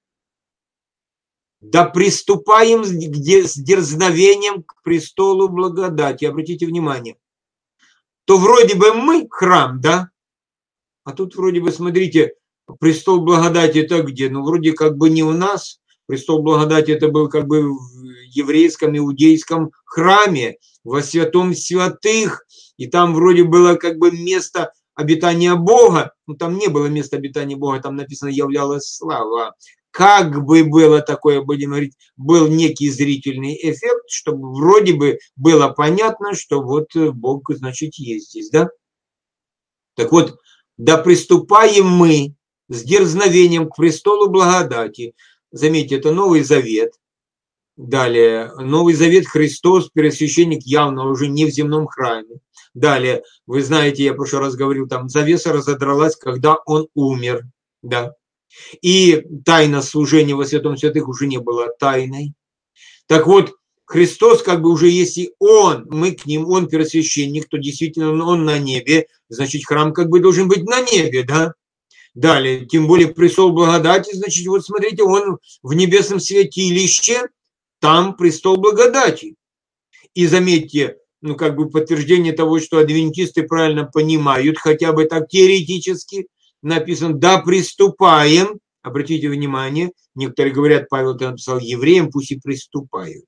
да приступаем с дерзновением к престолу благодати». Обратите внимание, то вроде бы мы храм, да? А тут вроде бы, смотрите, престол благодати это где? Ну, вроде как бы не у нас. Престол благодати это был как бы в еврейском, иудейском храме, во святом святых. И там вроде было как бы место обитания Бога. Ну, там не было места обитания Бога, там написано «являлась слава». Как бы было такое, будем говорить, был некий зрительный эффект, чтобы вроде бы было понятно, что вот Бог, значит, есть здесь, да? Так вот, да приступаем мы с дерзновением к престолу благодати. Заметьте, это Новый Завет. Далее, Новый Завет, Христос, первосвященник явно уже не в земном храме. Далее, вы знаете, я в прошлый раз говорил, там завеса разодралась, когда он умер, да. И тайна служения во святом святых уже не была тайной. Так вот, Христос как бы уже, если он, мы к ним, он первосвященник, то действительно он на небе, значит, храм как бы должен быть на небе, да. Далее, тем более престол благодати, значит, вот смотрите, он в небесном святилище, там престол благодати. И заметьте, ну как бы подтверждение того, что адвентисты правильно понимают, хотя бы так теоретически, написано, да приступаем, обратите внимание, некоторые говорят, Павел это написал евреям, пусть и приступают.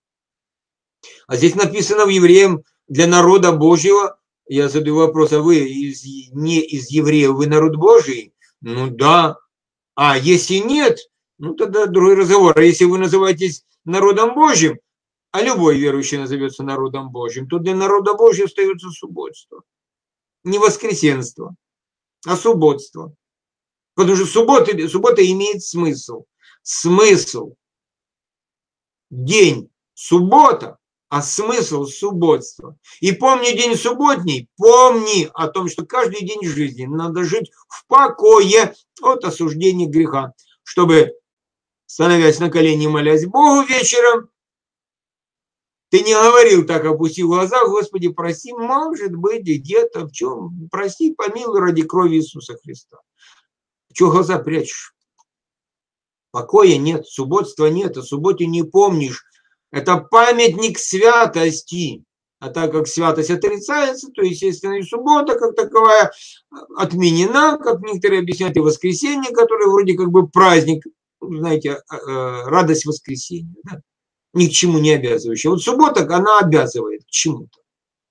А здесь написано в евреям для народа Божьего, я задаю вопрос, а вы из, не из евреев, вы народ Божий? Ну да. А если нет, ну тогда другой разговор. А если вы называетесь народом Божьим, а любой верующий назовется народом Божьим, то для народа Божьего остается субботство. Не воскресенство, а субботство. Потому что суббота, суббота имеет смысл. Смысл. День суббота, а смысл субботства. И помни день субботний, помни о том, что каждый день жизни надо жить в покое от осуждения греха, чтобы, становясь на колени, молясь Богу вечером, ты не говорил так, опустив глаза, Господи, прости, может быть, где-то в чем, прости, помилуй ради крови Иисуса Христа. Чего глаза прячешь? Покоя нет, субботства нет, о субботе не помнишь. Это памятник святости. А так как святость отрицается, то, естественно, и суббота как таковая отменена, как некоторые объясняют, и воскресенье, которое вроде как бы праздник, знаете, радость воскресенья, да? Ни к чему не обязывающая. Вот суббота, она обязывает к чему-то.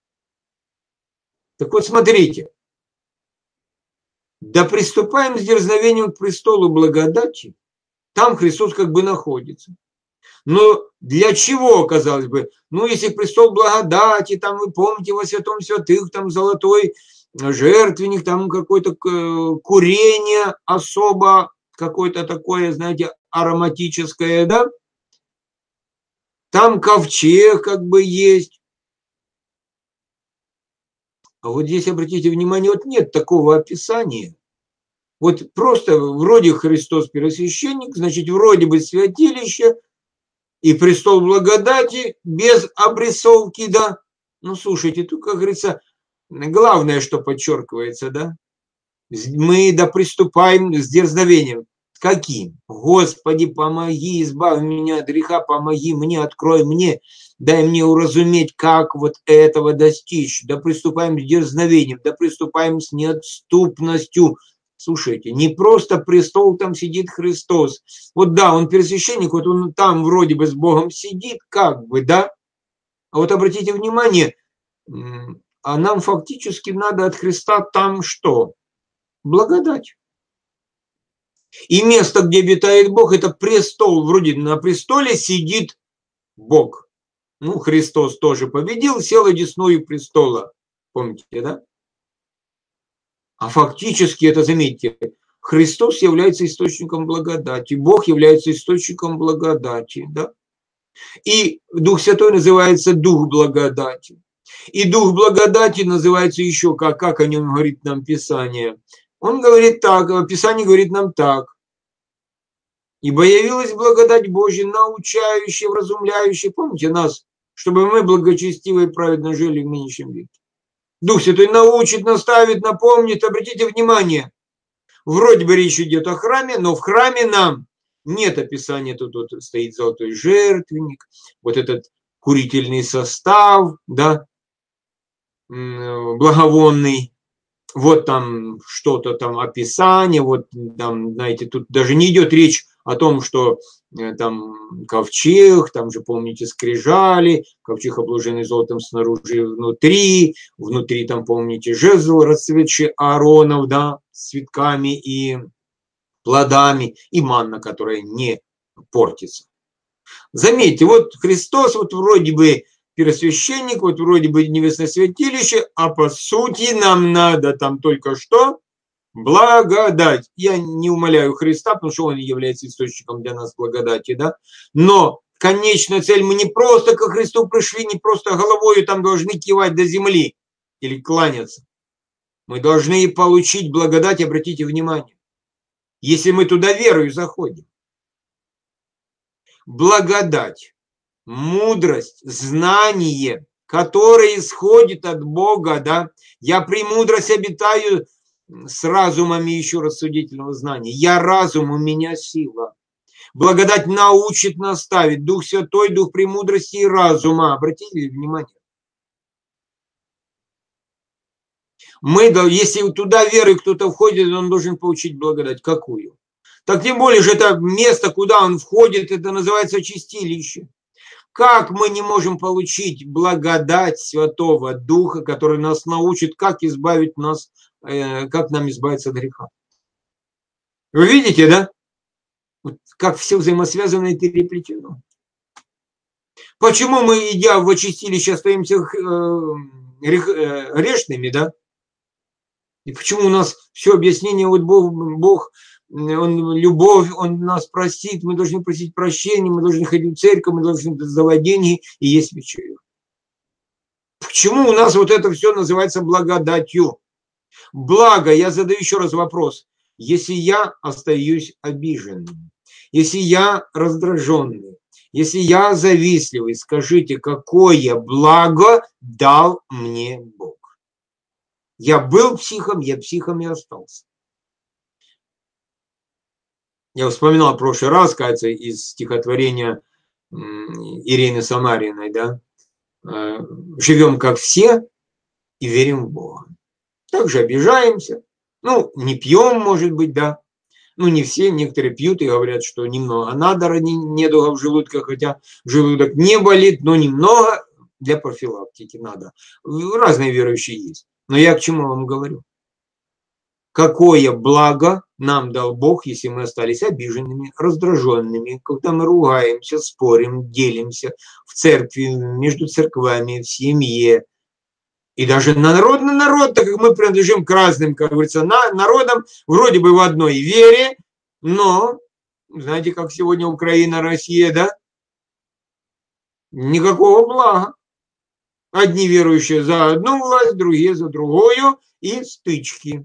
Так вот, смотрите. Да приступаем с дерзновением к престолу благодати, Там Христос как бы находится. Но для чего, казалось бы? Ну, если престол благодати, там, вы помните, во святом святых, там, золотой жертвенник, там, какое-то курение особо, какое-то такое, знаете, ароматическое, да? Там ковчег как бы есть. А вот здесь, обратите внимание, вот нет такого описания. Вот просто вроде Христос первосвященник, значит, вроде бы святилище и престол благодати без обрисовки, да. Ну, слушайте, тут, как говорится, главное, что подчеркивается, да. Мы да приступаем с дерзновением. Каким? Господи, помоги, избавь меня от греха, помоги мне, открой мне, дай мне уразуметь, как вот этого достичь. Да приступаем с дерзновением, да приступаем с неотступностью. Слушайте, не просто престол, там сидит Христос. Вот да, он первосвященник, вот он там вроде бы с Богом сидит, как бы, да. А вот обратите внимание, а нам фактически надо от Христа там что? Благодать. И место, где обитает Бог, это престол. Вроде на престоле сидит Бог. Ну, Христос тоже победил, сел одесную престола. Помните, да? А фактически, это заметьте, Христос является источником благодати, Бог является источником благодати, да? И Дух Святой называется Дух благодати. И Дух благодати называется еще как, как о нем говорит нам Писание. Он говорит так, Писание говорит нам так. Ибо явилась благодать Божья, научающая, вразумляющая, помните нас, чтобы мы благочестиво и праведно жили в нынешнем веке. Дух Святой научит, наставит, напомнит, обратите внимание. Вроде бы речь идет о храме, но в храме нам нет описания, тут вот стоит золотой жертвенник, вот этот курительный состав, да, благовонный, вот там что-то там описание, вот там, знаете, тут даже не идет речь о том, что там ковчег, там же, помните, скрижали, ковчег, обложенный золотом снаружи и внутри, внутри там, помните, жезл, расцветший Ааронов, да, с цветками и плодами, и манна, которая не портится. Заметьте, вот Христос вот вроде бы первосвященник, вот вроде бы небесное святилище, а по сути нам надо там только что благодать. Я не умаляю Христа, потому что он является источником для нас благодати, да. Но конечная цель, мы не просто ко Христу пришли, не просто головой там должны кивать до земли или кланяться. Мы должны получить благодать, обратите внимание, если мы туда верою заходим. Благодать, мудрость, знание, которое исходит от Бога, да. Я премудрость обитаю с разумами еще рассудительного знания. Я разум, у меня сила. Благодать научит, наставит. Дух Святой, Дух премудрости и разума. Обратите внимание. Мы, если туда верой кто-то входит, он должен получить благодать. Какую? Так тем более же это место, куда он входит, это называется чистилище. Как мы не можем получить благодать Святого Духа, который нас научит, как избавить нас, э, как нам избавиться от греха? Вы видите, да? Вот как все взаимосвязано и переплетено. Почему мы, идя в очистилище, остаемся э, грешными, да? И почему у нас все объяснение, вот Бог, Бог, Он любовь, Он нас простит, мы должны просить прощения, мы должны ходить в церковь, мы должны сдавать деньги и есть вечерю. Почему у нас вот это все называется благодатью? Благо, я задаю еще раз вопрос. Если я остаюсь обиженным, если я раздраженный, если я завистливый, скажите, какое благо дал мне Бог? Я был психом, я психом и остался. Я вспоминал в прошлый раз, кажется, из стихотворения Ирины Самариной, да, живем как все и верим в Бога. Также обижаемся, ну, не пьем, может быть, да, ну, не все, некоторые пьют и говорят, что немного надо ради недуга в желудке, хотя желудок не болит, но немного для профилактики надо. Разные верующие есть. Но я к чему вам говорю? какое благо нам дал Бог, если мы остались обиженными, раздраженными, когда мы ругаемся, спорим, делимся в церкви, между церквами, в семье. И даже на народ на народ, так как мы принадлежим к разным, как говорится, на, народам, вроде бы в одной вере, но, знаете, как сегодня Украина, Россия, да? Никакого блага. Одни верующие за одну власть, другие за другую, и стычки.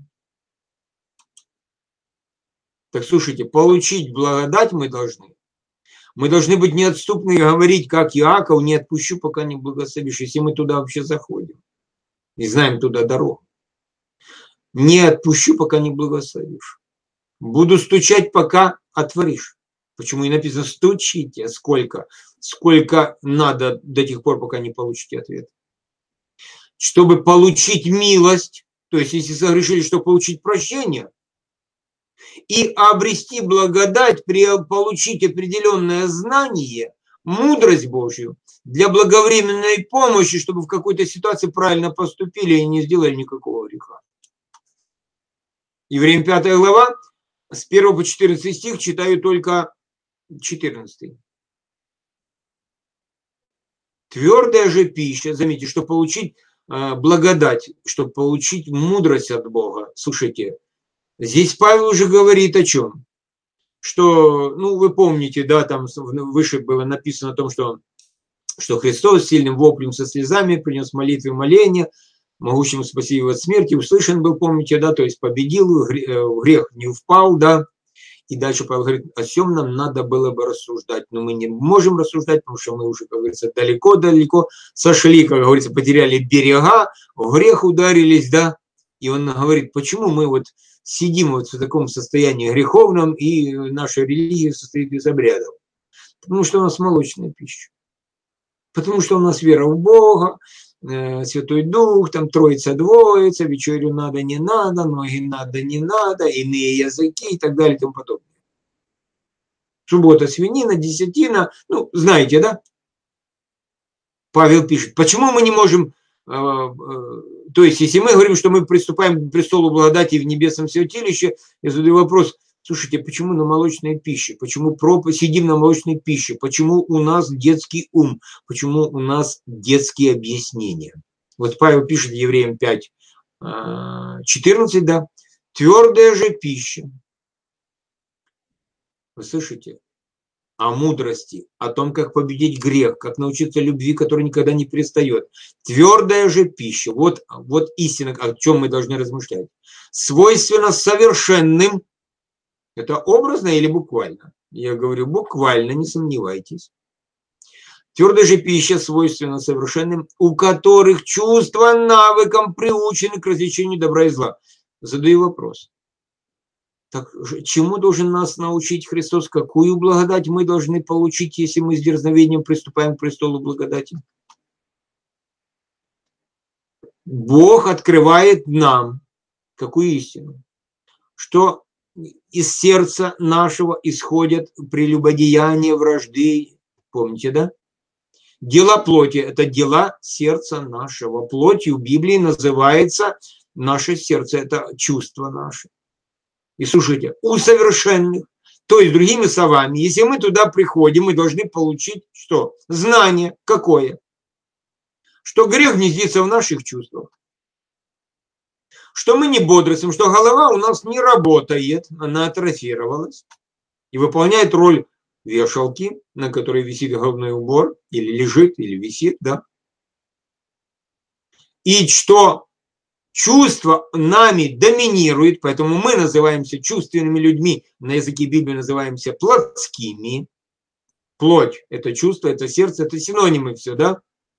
Так слушайте, получить благодать мы должны. Мы должны быть неотступны и говорить, как Иаков, не отпущу, пока не благословишь, если мы туда вообще заходим. Не знаем туда дорогу. Не отпущу, пока не благословишь. Буду стучать, пока отворишь. Почему и написано стучите, сколько, сколько надо до тех пор, пока не получите ответ. Чтобы получить милость, то есть если согрешили, чтобы получить прощение, и обрести благодать, получить определенное знание, мудрость Божью для благовременной помощи, чтобы в какой-то ситуации правильно поступили и не сделали никакого греха. Евреям пятая глава, с первого по четырнадцатый стих читаю только четырнадцатый. Твердая же пища, заметьте, чтобы получить благодать, чтобы получить мудрость от Бога. Слушайте, здесь Павел уже говорит о чем? Что, ну, вы помните, да, там выше было написано о том, что, что Христос сильным воплем со слезами принес молитвы и моления, могущему спасти его от смерти, услышан был, помните, да, то есть победил, в грех не впал, да. И дальше Павел говорит, о чем нам надо было бы рассуждать. Но мы не можем рассуждать, потому что мы уже, как говорится, далеко-далеко сошли, как говорится, потеряли берега, в грех ударились, да. И он говорит, почему мы вот сидим вот в таком состоянии греховном, и наша религия состоит из обрядов. Потому что у нас молочная пища. Потому что у нас вера в Бога, Святой Дух, там Троица, Двоица, вечерю надо, не надо, ноги надо, не надо, иные языки и так далее и тому подобное. Суббота, свинина, десятина, ну, знаете, да? Павел пишет, почему мы не можем, то есть, если мы говорим, что мы приступаем к престолу благодати в небесном святилище, я задаю вопрос, слушайте, почему на молочной пище, почему сидим на молочной пище, почему у нас детский ум, почему у нас детские объяснения? Вот Павел пишет Евреям пять, четырнадцать, да, твердая же пища. Вы слышите? О мудрости, о том, как победить грех, как научиться любви, которая никогда не перестает. Твердая же пища, вот, вот истина, о чем мы должны размышлять. Свойственно совершенным, это образно или буквально? Я говорю буквально, не сомневайтесь. Твердая же пища свойственна совершенным, у которых чувства навыком приучены к развлечению добра и зла. Задаю вопрос. Так чему должен нас научить Христос? Какую благодать мы должны получить, если мы с дерзновением приступаем к престолу благодати? Бог открывает нам какую истину? Что из сердца нашего исходят прелюбодеяния, вражды. Помните, да? Дела плоти – это дела сердца нашего. Плотью в Библии называется наше сердце, это чувство наше. И слушайте, у совершенных, то есть другими словами, если мы туда приходим, мы должны получить что? Знание какое? Что грех гнездится в наших чувствах. Что мы не бодрствуем, что голова у нас не работает, она атрофировалась и выполняет роль вешалки, на которой висит головной убор, или лежит, или висит, да. И что чувство нами доминирует, поэтому мы называемся чувственными людьми, на языке Библии называемся плотскими. Плоть – это чувство, это сердце, это синонимы все, да?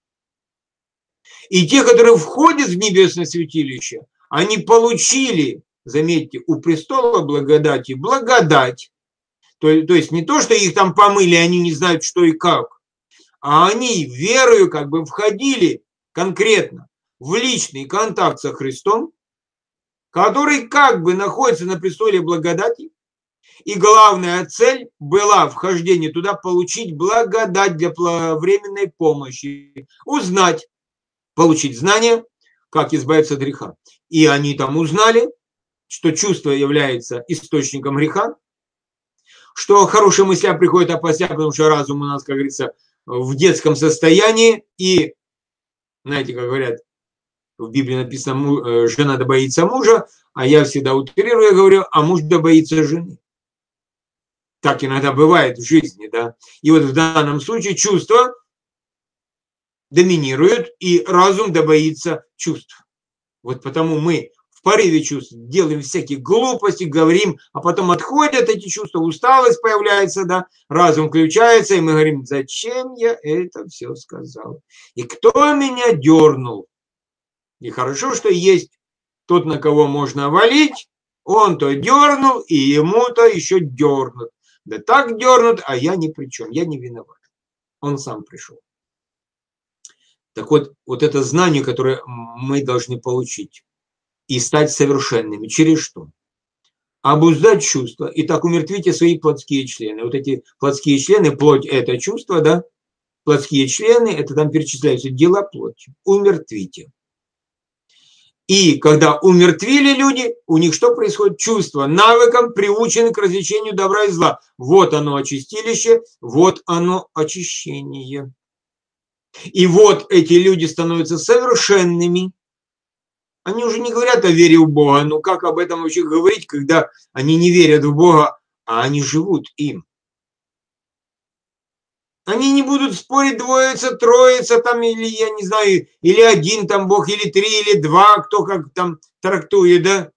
И те, которые входят в небесное святилище, они получили, заметьте, у престола благодати, благодать. То, то есть не то, что их там помыли, они не знают, что и как, а они верою как бы входили конкретно в личный контакт со Христом, который как бы находится на престоле благодати, и главная цель была вхождение туда получить благодать для временной помощи, узнать, получить знания, как избавиться от греха. И они там узнали, что чувство является источником греха, что хорошие мысли приходят опосля, потому что разум у нас, как говорится, в детском состоянии, и, знаете, как говорят, в Библии написано, жена да боится мужа, а я всегда утрирую, я говорю, а муж да боится жены. Так иногда бывает в жизни, да. И вот в данном случае чувства доминируют, и разум да боится чувств. Вот потому мы в порыве чувств делаем всякие глупости, говорим, а потом отходят эти чувства, усталость появляется, да, разум включается, и мы говорим, зачем я это все сказал? И кто меня дернул? И хорошо, что есть тот, на кого можно валить, он-то дернул, и ему-то еще дернут. Да так дернут, а я ни при чем, я не виноват. Он сам пришел. Так вот, вот это знание, которое мы должны получить и стать совершенными. Через что? Обуздать чувства. И так умертвите свои плотские члены. Вот эти плотские члены, плоть – это чувство, да? Плотские члены – это там перечисляются дела плоти. Умертвите. И когда умертвили люди, у них что происходит? Чувства навыком приучены к развлечению добра и зла. Вот оно очистилище, вот оно очищение. И вот эти люди становятся совершенными. Они уже не говорят о вере в Бога. Ну как об этом вообще говорить, когда они не верят в Бога, а они живут им? Они не будут спорить, двоица, троица, там, или, я не знаю, или один там Бог, или три, или два, кто как там трактует, да?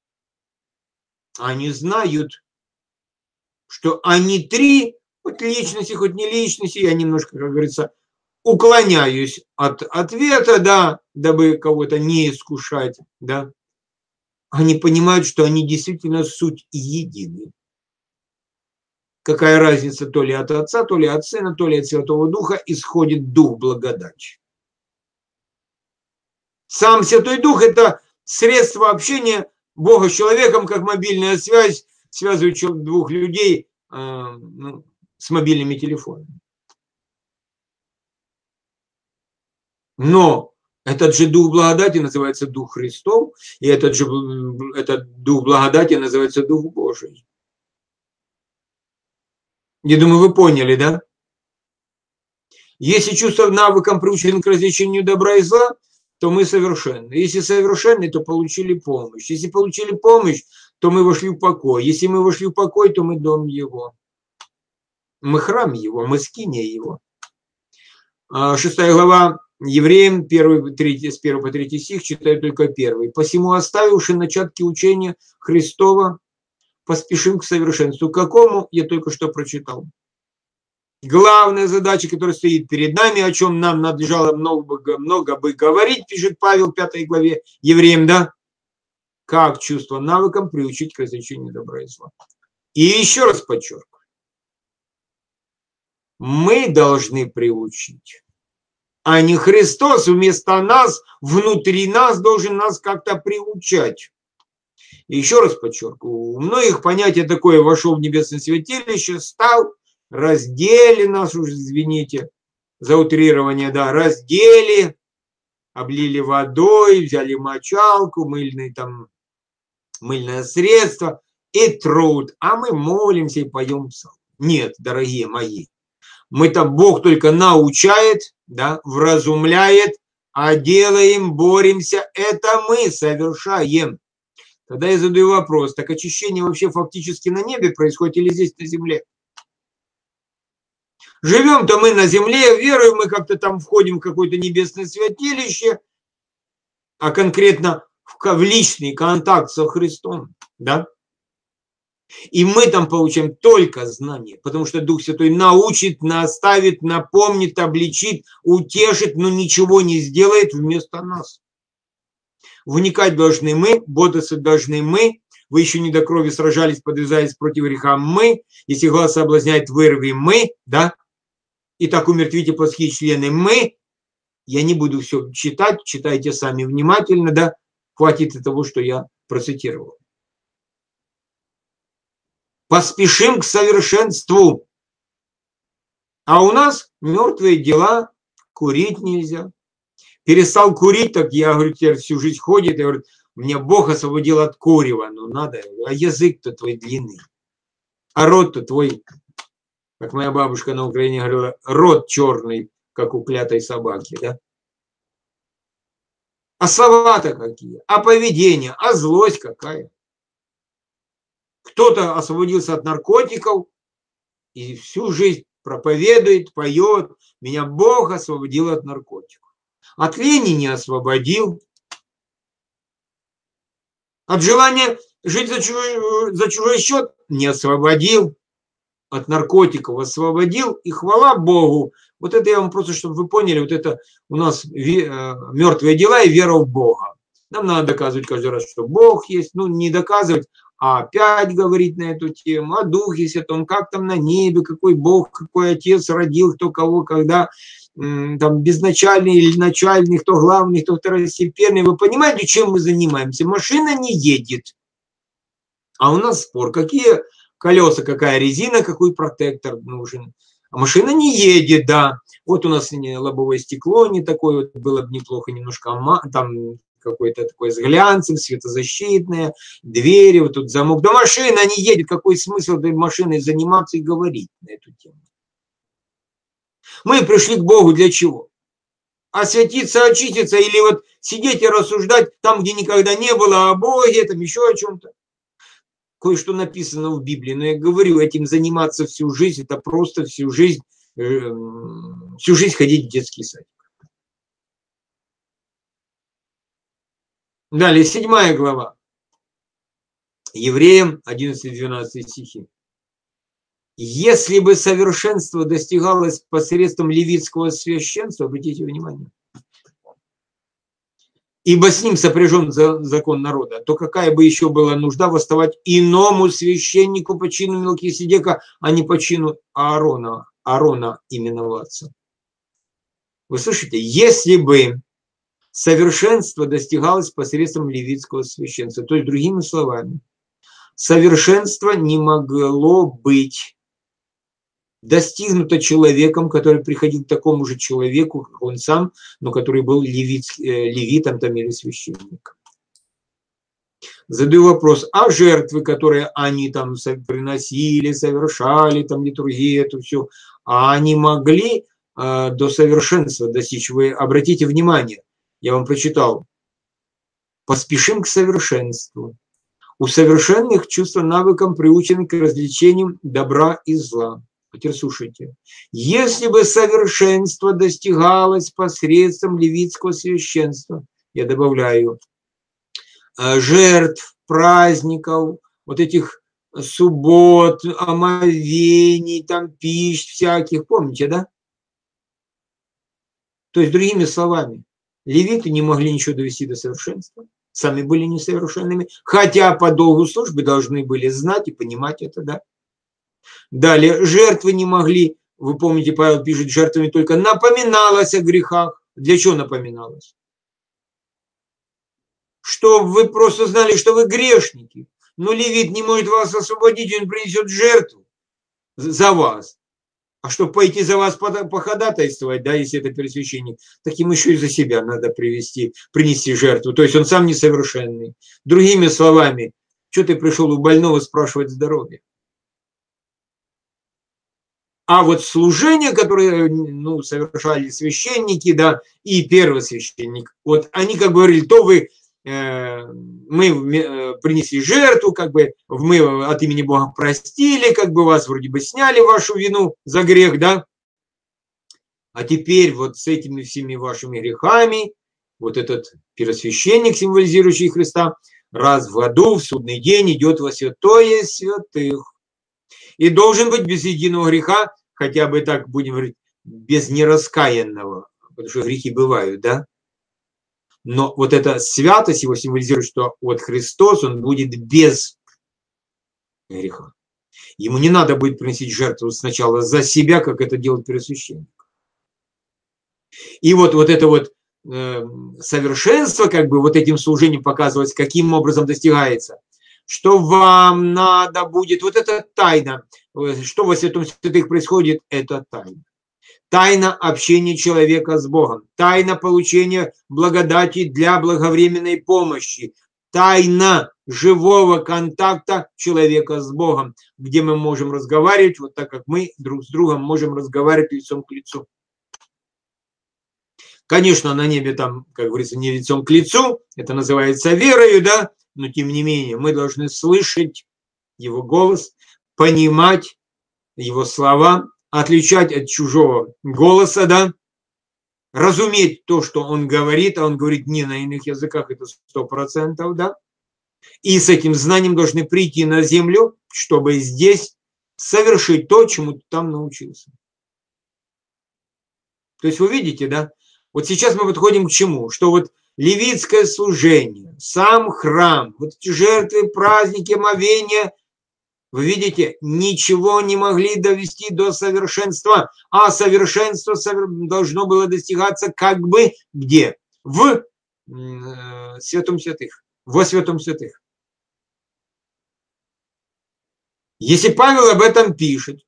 Они знают, что они три, хоть личности, хоть не личности, я немножко, как говорится, уклоняюсь от ответа, да, дабы кого-то не искушать, да. Они понимают, что они действительно суть едины. Какая разница, то ли от Отца, то ли от Сына, то ли от Святого Духа исходит Дух благодати. Сам Святой Дух – это средство общения Бога с человеком, как мобильная связь, связывающая двух людей э, ну, с мобильными телефонами. Но этот же Дух благодати называется Дух Христов, и этот же этот Дух благодати называется Дух Божий. Я думаю, вы поняли, да? Если чувство навыком приучено к развлечению добра и зла, то мы совершенны. Если совершенны, то получили помощь. Если получили помощь, то мы вошли в покой. Если мы вошли в покой, то мы дом Его. Мы храм Его, мы скиния Его. Шестая глава Евреям, первый, третий, с первого по третий стих, читаю только первый. «Посему, оставивши начатки учения Христова, поспешим к совершенству». К какому? Я только что прочитал. Главная задача, которая стоит перед нами, о чем нам надлежало много, много бы говорить, пишет Павел в пятой главе Евреям, да? Как чувство навыком приучить к развлечению добра и зла. И еще раз подчеркиваю. Мы должны приучить, а не Христос вместо нас, внутри нас, должен нас как-то приучать. И еще раз подчеркиваю, у многих понятие такое: вошел в небесное святилище, стал, раздели нас, уж извините за утрирование, да, раздели, облили водой, взяли мочалку, мыльный, там, мыльное средство и труд, а мы молимся и поем псалмы. Нет, дорогие мои, мы-то Бог только научает, да, вразумляет, а делаем, боремся, это мы совершаем. Тогда я задаю вопрос: так очищение вообще фактически на небе происходит или здесь на земле? Живем-то мы на земле, веруем, мы как-то там входим в какое-то небесное святилище, а конкретно в, в личный контакт со Христом, да? И мы там получаем только знания, потому что Дух Святой научит, наставит, напомнит, обличит, утешит, но ничего не сделает вместо нас. Вникать должны мы, бодрствовать должны мы. Вы еще не до крови сражались, подвязались против греха мы. Если глаз соблазняет, вырви мы, да? И так умертвите плотские члены мы. Я не буду все читать, читайте сами внимательно, да? Хватит и того, что я процитировал. Поспешим к совершенству. А у нас мертвые дела, курить нельзя. Перестал курить, так я, говорю, теперь всю жизнь ходит, и говорит, Меня Бог освободил от курева. Ну надо, а язык-то твой длинный. А рот-то твой, как моя бабушка на Украине говорила, рот черный, как у клятой собаки, да? А слова-то какие? А поведение? А злость какая? Кто-то освободился от наркотиков и всю жизнь проповедует, поет. Меня Бог освободил от наркотиков. От лени не освободил. От желания жить за чужой, за чужой счет не освободил. От наркотиков освободил. И хвала Богу. Вот это я вам просто, чтобы вы поняли, вот это у нас мертвые дела и вера в Бога. Нам надо доказывать каждый раз, что Бог есть. Ну, не доказывать, а опять говорить на эту тему. О Духе Святом, как там на небе, какой Бог, какой Отец родил, кто кого, когда, там, безначальный или начальный, кто главный, кто второстепенный. Вы понимаете, чем мы занимаемся? Машина не едет. А у нас спор. Какие колеса, какая резина, какой протектор нужен. А машина не едет, да. Вот у нас лобовое стекло не такое, вот было бы неплохо немножко, там какое-то такое с глянцем, светозащитное, двери, вот тут замок. Да машина не едет, какой смысл этой машиной заниматься и говорить на эту тему? Мы пришли к Богу для чего? Освятиться, очиститься или вот сидеть и рассуждать там, где никогда не было о Боге, там еще о чем-то. Кое-что написано в Библии, но я говорю, этим заниматься всю жизнь, это просто всю жизнь, всю жизнь ходить в детский садик. Далее, седьмая глава. Евреям одиннадцать-двенадцать стихи. Если бы совершенство достигалось посредством левитского священства, обратите внимание, ибо с ним сопряжен закон народа, то какая бы еще была нужда восставать иному священнику по чину Мелкиседека, а не по чину Аарона, Аарона именоваться. Вы слышите, если бы совершенство достигалось посредством левитского священства, то есть другими словами, совершенство не могло быть достигнуто человеком, который приходил к такому же человеку, как он сам, но который был левит, левитом там, или священником. Задаю вопрос, а жертвы, которые они там приносили, совершали, там литургию, это все, а они могли э, до совершенства достичь? Вы обратите внимание, я вам прочитал, поспешим к совершенству. У совершенных чувства навыком приучены к развлечениям добра и зла. Теперь слушайте. Если бы совершенство достигалось посредством левитского священства, я добавляю, жертв, праздников, вот этих суббот, омовений, там пищ всяких, помните, да? То есть, другими словами, левиты не могли ничего довести до совершенства, сами были несовершенными, хотя по долгу службы должны были знать и понимать это, да? Далее, жертвы не могли, вы помните, Павел пишет, жертвами только напоминалось о грехах. Для чего напоминалось? Что вы просто знали, что вы грешники. Но левит не может вас освободить, он принесет жертву за вас. А чтобы пойти за вас походатайствовать, да, если это первосвященник, так ему еще и за себя надо привести, принести жертву. То есть он сам несовершенный. Другими словами, что ты пришел у больного спрашивать здоровье? А вот служение, которое, ну, совершали священники, да, и первосвященник, вот они как бы говорили, то вы, э, мы принесли жертву, как бы мы от имени Бога простили, как бы вас вроде бы сняли вашу вину за грех, да, а теперь вот с этими всеми вашими грехами, вот этот первосвященник, символизирующий Христа, раз в году, в судный день идет во святое святых. И должен быть без единого греха, хотя бы так будем говорить, без нераскаянного, потому что грехи бывают, да? Но вот эта святость его символизирует, что вот Христос, он будет без греха. Ему не надо будет приносить жертву сначала за себя, как это делает первосвященник. И вот, вот это вот э, совершенство, как бы вот этим служением показывать, каким образом достигается. Что вам надо будет, вот это тайна, что во святом святых происходит, это тайна. Тайна общения человека с Богом, тайна получения благодати для благовременной помощи, тайна живого контакта человека с Богом, где мы можем разговаривать, вот так как мы друг с другом можем разговаривать лицом к лицу. Конечно, на небе там, как говорится, не лицом к лицу, это называется верою, да, но тем не менее мы должны слышать его голос, понимать его слова, отличать от чужого голоса, да, разуметь то, что он говорит, а он говорит не на иных языках, это сто процентов, да, и с этим знанием должны прийти на землю, чтобы здесь совершить то, чему ты там научился. То есть вы видите, да, вот сейчас мы подходим к чему? Что вот левитское служение, сам храм, вот эти жертвы, праздники, омовения, вы видите, ничего не могли довести до совершенства, а совершенство должно было достигаться как бы где? В э, святом святых, во святом святых. Если Павел об этом пишет,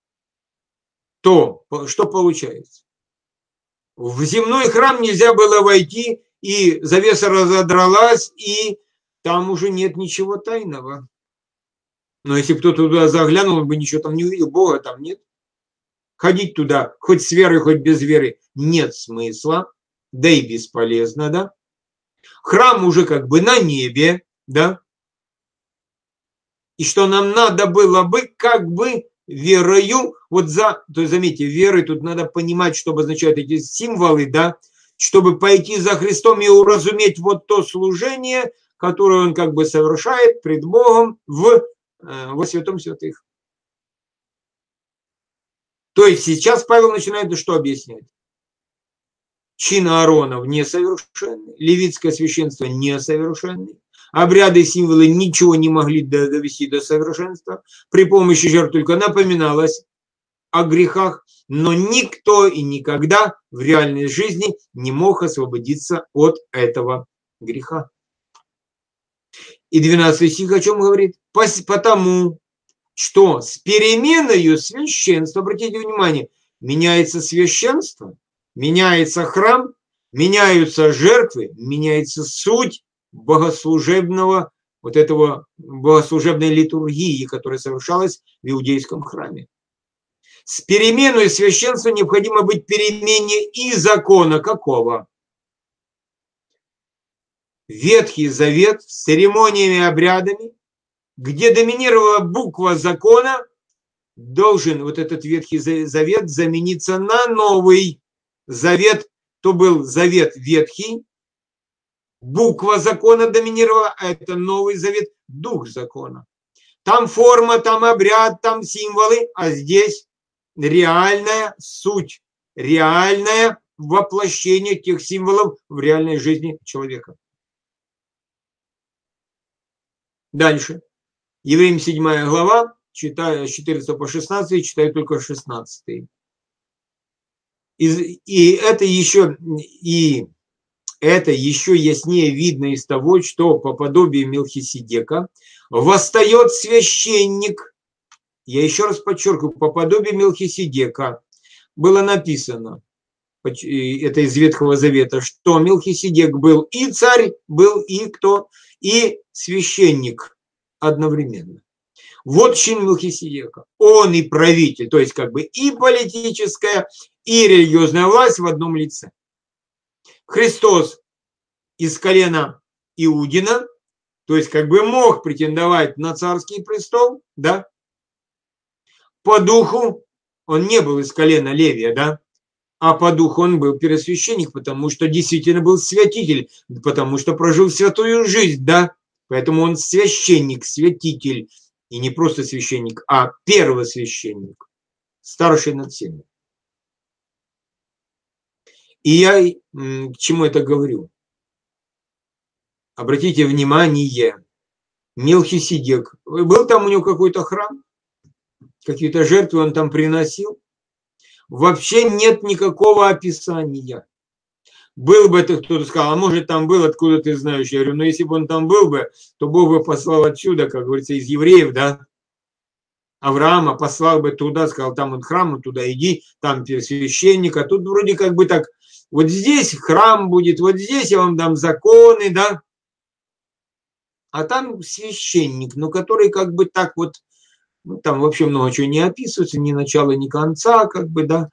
то что получается? В земной храм нельзя было войти, и завеса разодралась, и там уже нет ничего тайного. Но если кто туда заглянул, он бы ничего там не увидел, Бога там нет. Ходить туда, хоть с верой, хоть без веры, нет смысла, да и бесполезно, да. Храм уже как бы на небе, да. И что нам надо было бы как бы верою, вот за, то есть заметьте, верой тут надо понимать, что обозначают эти символы, да, чтобы пойти за Христом и уразуметь вот то служение, которое он как бы совершает пред Богом в, во святом святых. То есть сейчас Павел начинает что объяснять? Чин Ааронов несовершенный, левитское священство несовершенное, обряды и символы ничего не могли довести до совершенства, при помощи жертв только напоминалось о грехах, но никто и никогда в реальной жизни не мог освободиться от этого греха. И двенадцатый стих о чем говорит? Потому что с переменою священства, обратите внимание, меняется священство, меняется храм, меняются жертвы, меняется суть богослужебного, вот этого богослужебной литургии, которая совершалась в иудейском храме. С переменой священства необходимо быть перемене и закона какого? Ветхий Завет с церемониями и обрядами, где доминировала буква закона, должен вот этот Ветхий Завет замениться на Новый Завет. То был Завет Ветхий, буква закона доминировала, а это Новый Завет, дух закона. Там форма, там обряд, там символы, а здесь реальная суть, реальное воплощение тех символов в реальной жизни человека. Дальше. Евреям седьмая глава, читаю с четырнадцатого по шестнадцатый, читаю только шестнадцатый. И, и это еще и это еще яснее видно из того, что по подобию Мелхиседека восстает священник. Я еще раз подчеркиваю, по подобию Мелхиседека было написано, это из Ветхого Завета, что Мелхиседек был и царь, был и кто, и священник одновременно. Вот чин Мелхиседека. Он и правитель, то есть как бы и политическая, и религиозная власть в одном лице. Христос из колена Иудина, то есть как бы мог претендовать на царский престол, да. По духу он не был из колена Левия, да, а по духу он был первосвященник, потому что действительно был святитель, потому что прожил святую жизнь, да. Поэтому он священник, святитель, и не просто священник, а первосвященник, старший над всеми. И я к чему это говорю? Обратите внимание, Мелхиседек, был там у него какой-то храм, какие-то жертвы он там приносил? Вообще нет никакого описания. Был бы это, кто-то сказал, а может там был, откуда ты знаешь? Я говорю, ну если бы он там был бы, то Бог бы послал отсюда, как говорится, из евреев, да, Авраама послал бы туда, сказал, там он храм, туда иди, там священник, а тут вроде как бы так, вот здесь храм будет, вот здесь я вам дам законы, да, а там священник, но который как бы так вот, ну, там вообще много чего не описывается, ни начала, ни конца, как бы, да,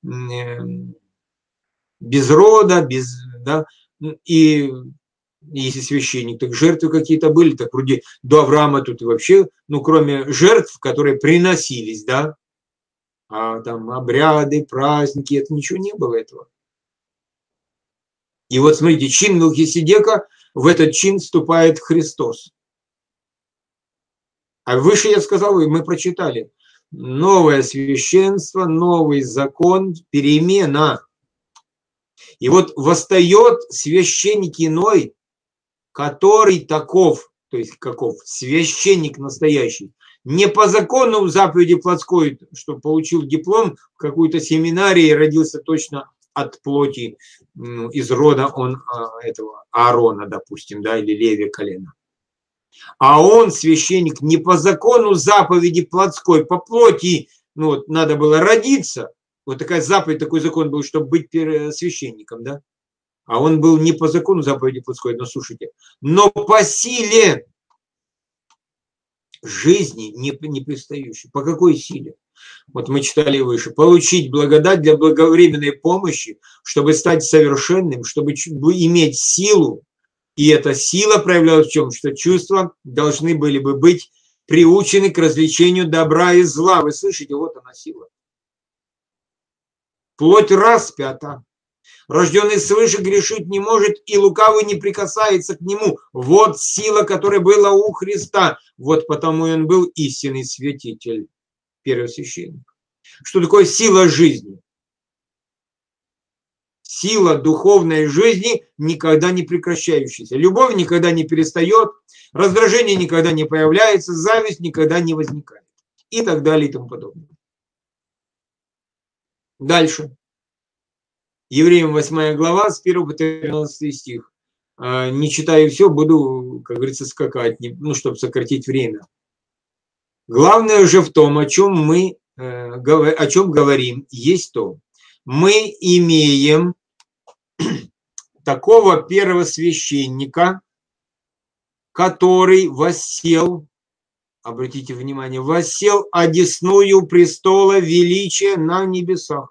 без рода, без, да, и если священник, так жертвы какие-то были, так вроде до Авраама тут и вообще, ну, кроме жертв, которые приносились, да, а там обряды, праздники, это ничего не было этого. И вот смотрите, чин Мелхиседека, в этот чин вступает Христос. А выше я сказал, и мы прочитали, новое священство, новый закон, перемена. И вот восстает священник иной, который таков, то есть каков, священник настоящий, не по закону заповеди плотской, что получил диплом в какой-то семинарии, родился точно от плоти, из рода он этого Аарона, допустим, да, или Левия колена. А он, священник, не по закону заповеди плотской, по плоти, ну вот надо было родиться, вот такая заповедь, такой закон был, чтобы быть священником, да. А он был не по закону заповеди плотской, но слушайте, но по силе жизни не, не пристающей. По какой силе? Вот мы читали выше. Получить благодать для благовременной помощи, чтобы стать совершенным, чтобы иметь силу. И эта сила проявлялась в чем? Что чувства должны были бы быть приучены к развлечению добра и зла. Вы слышите? Вот она сила. Плоть распята. Рожденный свыше грешить не может, и лукавый не прикасается к нему. Вот сила, которая была у Христа. Вот потому он был истинный святитель, первосвященник. Что такое сила жизни? Сила духовной жизни, никогда не прекращающаяся. Любовь никогда не перестает, раздражение никогда не появляется, зависть никогда не возникает. И так далее и тому подобное. Дальше. Евреям восьмая глава, с первого по тринадцатый стих. Не читаю все, буду, как говорится, скакать, ну, чтобы сократить время. Главное же в том, о чем мы о чем говорим, есть то. Мы имеем такого первосвященника, который воссел, обратите внимание, воссел одесную престола величия на небесах.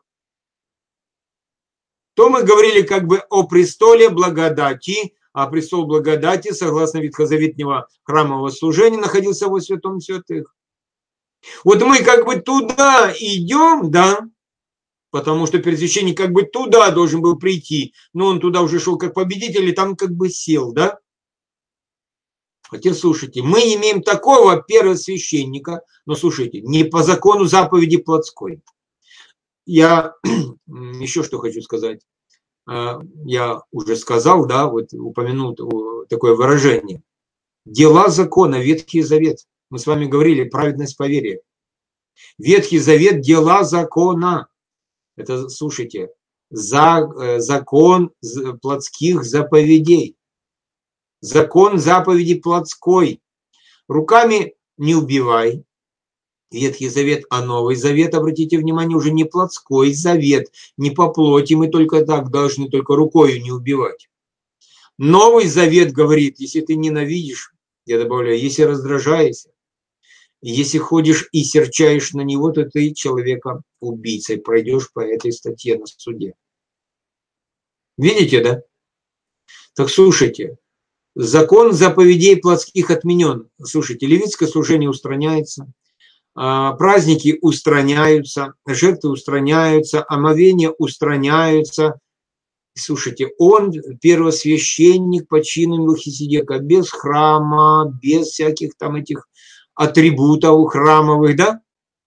То мы говорили как бы о престоле благодати, а престол благодати, согласно ветхозаветнего храмового служения, находился во святом святых. Вот мы как бы туда идем, да, потому что первосвященник как бы туда должен был прийти, но он туда уже шел как победитель, и там как бы сел, да. Хотя, слушайте, мы имеем такого первосвященника, но слушайте, не по закону заповеди плотской. Я еще что хочу сказать. Я уже сказал, да, вот упомянул такое выражение. Дела закона, Ветхий Завет. Мы с вами говорили, праведность по вере. Ветхий Завет, дела закона. Это, слушайте, за, закон плотских заповедей. Закон заповеди плотской. Руками не убивай. Ветхий Завет, а Новый Завет, обратите внимание, уже не плотской завет, не по плоти, мы только так должны, только рукою не убивать. Новый Завет говорит, если ты ненавидишь, я добавляю, если раздражаешься, если ходишь и серчаешь на него, то ты человека убийцей, пройдешь по этой статье на суде. Видите, да? Так слушайте, закон заповедей плотских отменен. Слушайте, левитское служение устраняется. Праздники устраняются, жертвы устраняются, омовения устраняются. Слушайте, он первосвященник по чину Мелхиседека, без храма, без всяких там этих атрибутов храмовых, да?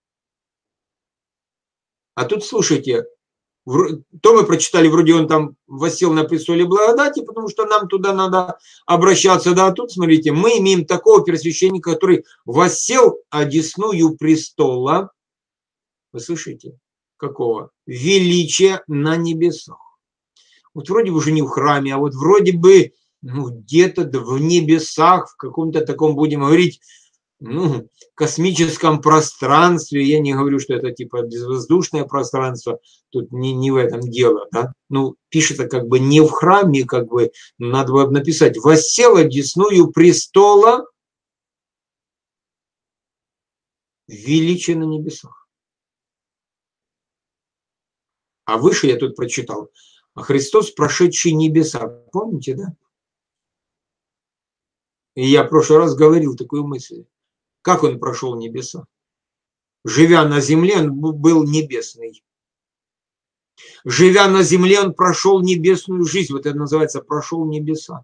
А тут, слушайте, то мы прочитали, вроде он там воссел на престоле благодати, потому что нам туда надо обращаться, да, а тут, смотрите, мы имеем такого первосвященника, который воссел одесную престола, вы слышите, какого? Величия на небесах. Вот вроде бы уже не в храме, а вот вроде бы ну, где-то в небесах, в каком-то таком, будем говорить, ну, космическом пространстве, я не говорю, что это типа безвоздушное пространство, тут не, не в этом дело, да? Ну, пишется как бы не в храме, как бы, надо было написать, воссел одесную престола величие на небесах. А выше я тут прочитал, а Христос, прошедший небеса, помните, да? И я в прошлый раз говорил такую мысль. Как он прошел небеса? Живя на земле, он был небесный. Живя на земле, он прошел небесную жизнь. Вот это называется «прошел небеса».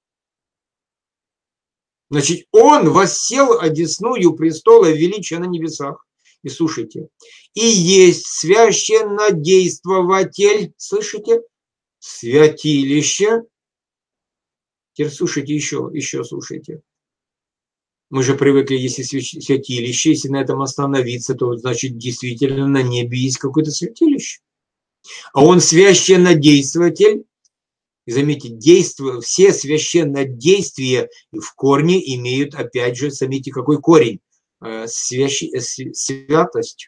Значит, он воссел одесную престола величия на небесах. И слушайте, и есть священнодействователь, слышите, святилище. Теперь слушайте еще, еще слушайте. Мы же привыкли, если святилище, если на этом остановиться, то значит действительно на небе есть какое-то святилище. А он священнодействователь. И заметьте, действия, все священнодействия в корне имеют, опять же, заметьте, какой корень? Свящ... Святость.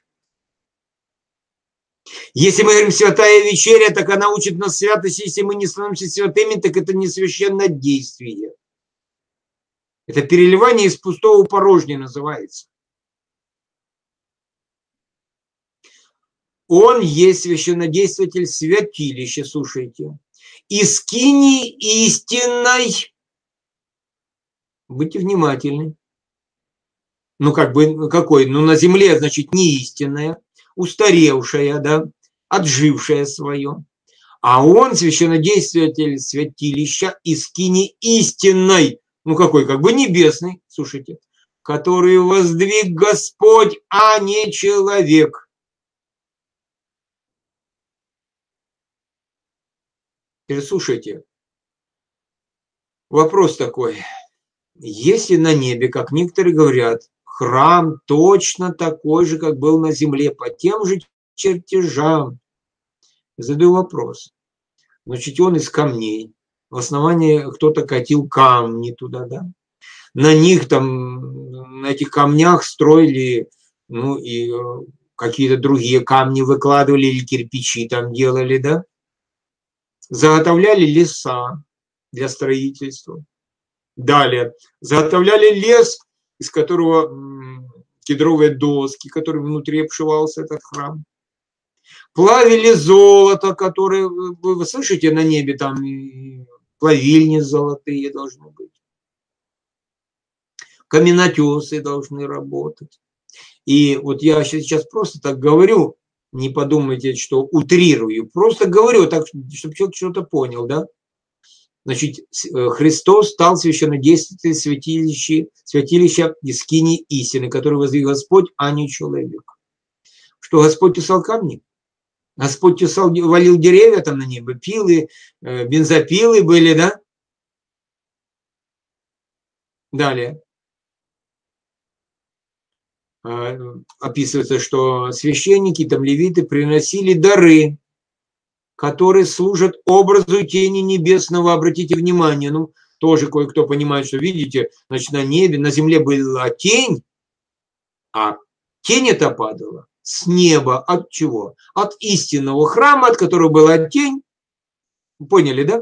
Если мы говорим «святая вечеря», так она учит нас святости. Если мы не становимся святыми, так это не священнодействие. Это переливание из пустого в порожнее называется. Он есть священнодействователь святилища, слушайте. И скинии истинной. Будьте внимательны. Ну, как бы, какой? Ну, на земле, значит, не истинная, устаревшая, да, отжившая свое. А он священнодействователь святилища и скинии истинной. Ну, какой? Как бы небесный, слушайте. Который воздвиг Господь, а не человек. Теперь слушайте, вопрос такой. Если на небе, как некоторые говорят, храм точно такой же, как был на земле, по тем же чертежам, задаю вопрос. Значит, он из камней. В основании кто-то катил камни туда, да? На них там, на этих камнях строили, ну, и какие-то другие камни выкладывали или кирпичи там делали, да? Заготовляли леса для строительства. Далее. Заготовляли лес, из которого кедровые доски, которые внутри обшивался этот храм. Плавили золото, которое, вы слышите, на небе там плавильни золотые должны быть. Каменотесы должны работать. И вот я сейчас просто так говорю, не подумайте, что утрирую, просто говорю так, чтобы человек что-то понял, да? Значит, Христос стал священнодействователем святилища, святилища и скинии истины, который воздвиг Господь, а не человек. Что Господь тесал камни? Господь тесал, валил деревья там на небо, пилы, бензопилы были, да? Далее. Описывается, что священники, там левиты приносили дары, которые служат образу тени небесного. Обратите внимание, ну, тоже кое-кто понимает, что, видите, значит, на небе, на земле была тень, а тень эта падала с неба. От чего? От истинного храма, от которого была тень. Поняли, да?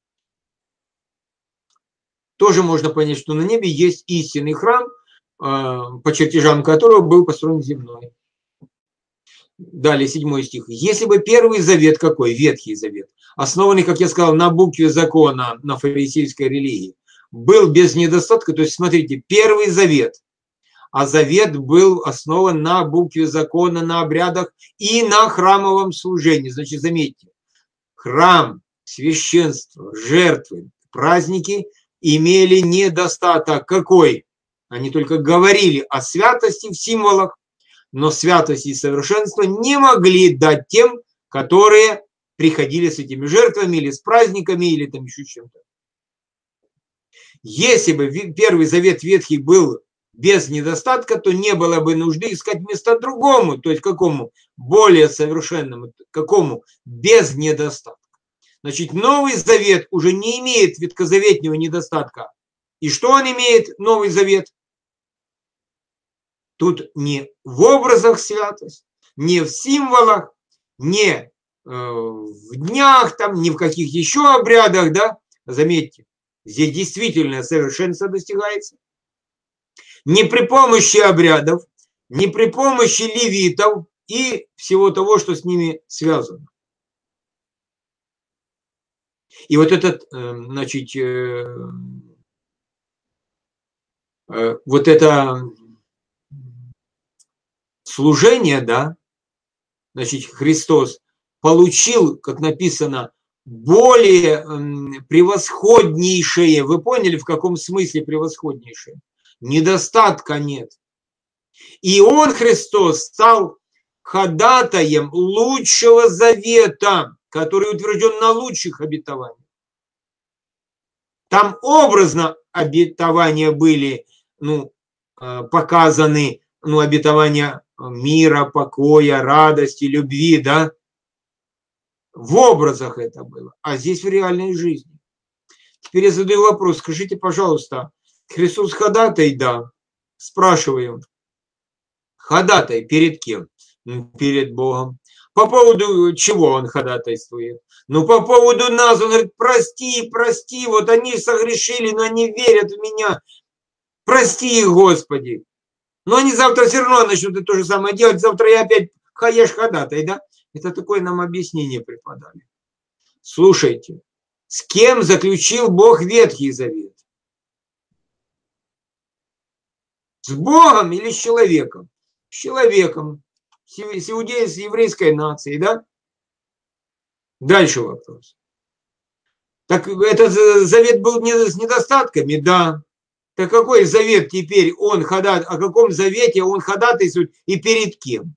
Тоже можно понять, что на небе есть истинный храм, по чертежам которого был построен земной. Далее, седьмой стих. Если бы первый завет какой? Ветхий завет, основанный, как я сказал, на букве закона, на фарисейской религии, был без недостатка, то есть, смотрите, первый завет, а завет был основан на букве закона, на обрядах и на храмовом служении. Значит, заметьте, храм, священство, жертвы, праздники имели недостаток какой? Они только говорили о святости в символах, но святость и совершенство не могли дать тем, которые приходили с этими жертвами или с праздниками, или там еще чем-то. Если бы Первый Завет Ветхий был без недостатка, то не было бы нужды искать место другому, то есть какому? Более совершенному, какому? Без недостатка. Значит, Новый Завет уже не имеет ветхозаветнего недостатка. И что он имеет, Новый Завет? Тут не в образах святость, не в символах, не в днях, там, ни в каких еще обрядах, да, заметьте, здесь действительно совершенство достигается. Не при помощи обрядов, не при помощи левитов и всего того, что с ними связано. И вот этот, значит, вот это служение, да, значит, Христос получил, как написано, более превосходнейшее. Вы поняли, в каком смысле превосходнейшее? Недостатка нет. И он, Христос, стал ходатаем лучшего завета, который утвержден на лучших обетованиях. Там образно обетования были, ну, показаны, ну, обетования мира, покоя, радости, любви, да. В образах это было, а здесь в реальной жизни. Теперь я задаю вопрос, скажите, пожалуйста, Христос ходатай, да? Спрашиваем. Ходатай перед кем? Перед Богом. По поводу чего он ходатайствует? Ну, по поводу нас. Он говорит, прости, прости, вот они согрешили, но они верят в меня. Прости их, Господи. Но они завтра все равно начнут то же самое делать. Завтра я опять хаеш ходатай, да? Это такое нам объяснение преподали. Слушайте, с кем заключил Бог Ветхий Завет? С Богом или с человеком? С человеком. С иудеей, с еврейской нацией, да? Дальше вопрос. Так этот завет был с недостатками? Да. Так какой завет теперь он ходат, о каком завете он ходатайствует и перед кем?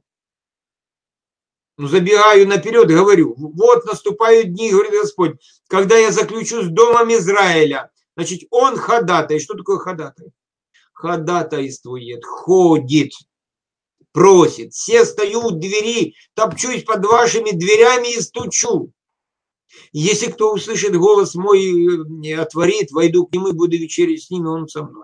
Ну, забегаю наперед, говорю, вот наступают дни, говорит Господь, когда я заключу с домом Израиля. Значит, он ходатай. Что такое ходатай? Ходатайствует, ходит, просит. Все стою у двери, топчусь под вашими дверями и стучу. Если кто услышит голос мой, отворит, войду к нему и буду вечерить с ними, он со мной.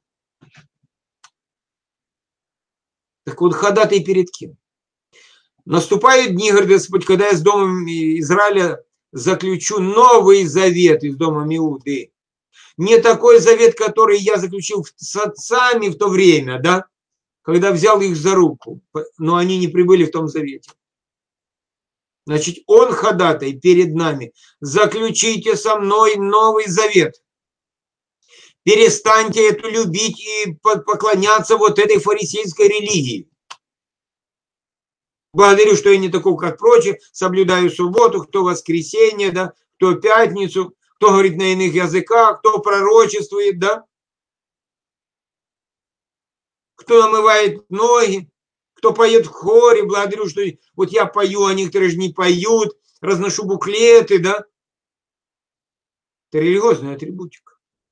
Так вот, ходатай перед кем? Наступают дни, говорит Господь, когда я с домом Израиля заключу новый завет из дома Иуды. Не такой завет, который я заключил с отцами в то время, да, когда взял их за руку, но они не прибыли в том завете. Значит, он ходатай перед нами. Заключите со мной новый завет. Перестаньте эту любить и поклоняться вот этой фарисейской религии. Благодарю, что я не такой, как прочие, соблюдаю субботу, кто воскресенье, да, кто пятницу, кто говорит на иных языках, кто пророчествует, да, кто намывает ноги, кто поет в хоре. Благодарю, что вот я пою, а некоторые же не поют, разношу буклеты, да. Это религиозная атрибутика.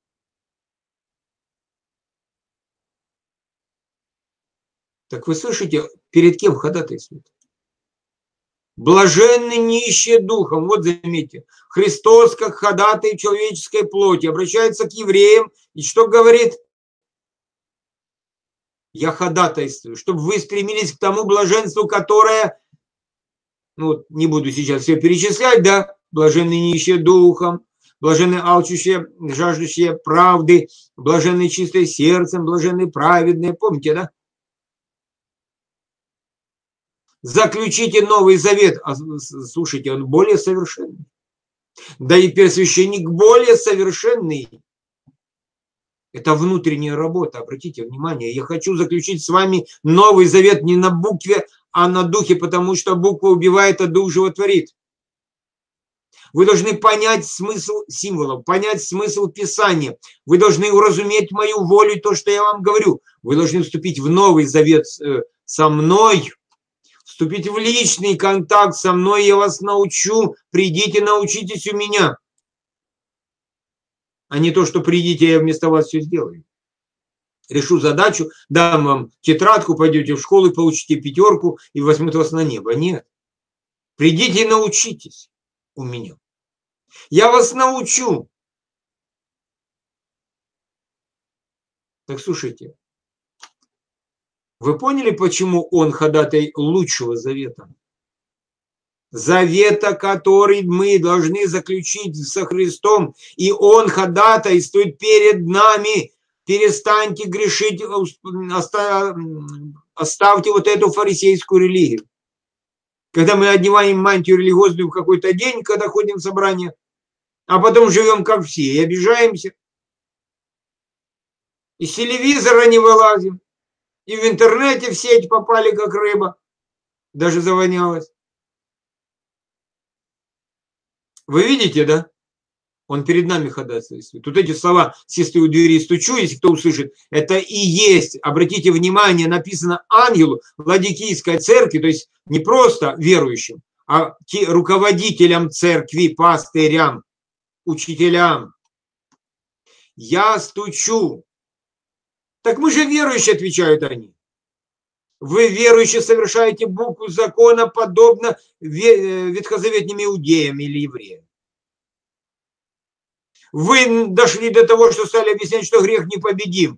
Так вы слышите, перед кем ходатайствует? Блаженны нищие духом. Вот заметьте, Христос, как ходатай человеческой плоти, обращается к евреям и что говорит? Я ходатайствую, чтобы вы стремились к тому блаженству, которое, ну, не буду сейчас все перечислять, да, блаженны нищие духом, блаженны алчущие, жаждущие правды, блаженны чистые сердцем, блаженны праведные, помните, да? Заключите новый завет. А, слушайте, он более совершенный. Да и первосвященник более совершенный. Это внутренняя работа, обратите внимание. Я хочу заключить с вами новый завет не на букве, а на духе, потому что буква убивает, а дух животворит. Вы должны понять смысл символов, понять смысл Писания. Вы должны уразуметь мою волю, то, что я вам говорю. Вы должны вступить в новый завет со мной. Вступить в личный контакт со мной, я вас научу, придите, научитесь у меня. А не то, что придите, я вместо вас все сделаю. Решу задачу, дам вам тетрадку, пойдете в школу, получите пятерку и возьмут вас на небо. Нет. Придите и научитесь у меня. Я вас научу. Так слушайте. Вы поняли, почему он ходатай лучшего завета? завета, который мы должны заключить со Христом, и Он ходатайствует перед нами. Перестаньте грешить, оставьте вот эту фарисейскую религию. Когда мы одеваем мантию религиозную в какой-то день, когда ходим в собрание, а потом живем как все и обижаемся. Из телевизора не вылазим, и в интернете в сеть попали как рыба, даже завонялось. Вы видите, да? Он перед нами ходатайствует. Тут эти слова «сестры у двери стучу», если кто услышит, это и есть, обратите внимание, написано ангелу Ладикийской церкви, то есть не просто верующим, а руководителям церкви, пастырям, учителям. Я стучу. Так мы же верующие, отвечают они. Вы, верующие, совершаете букву закона, подобно ветхозаветным иудеям или евреям. Вы дошли до того, что стали объяснять, что грех непобедим.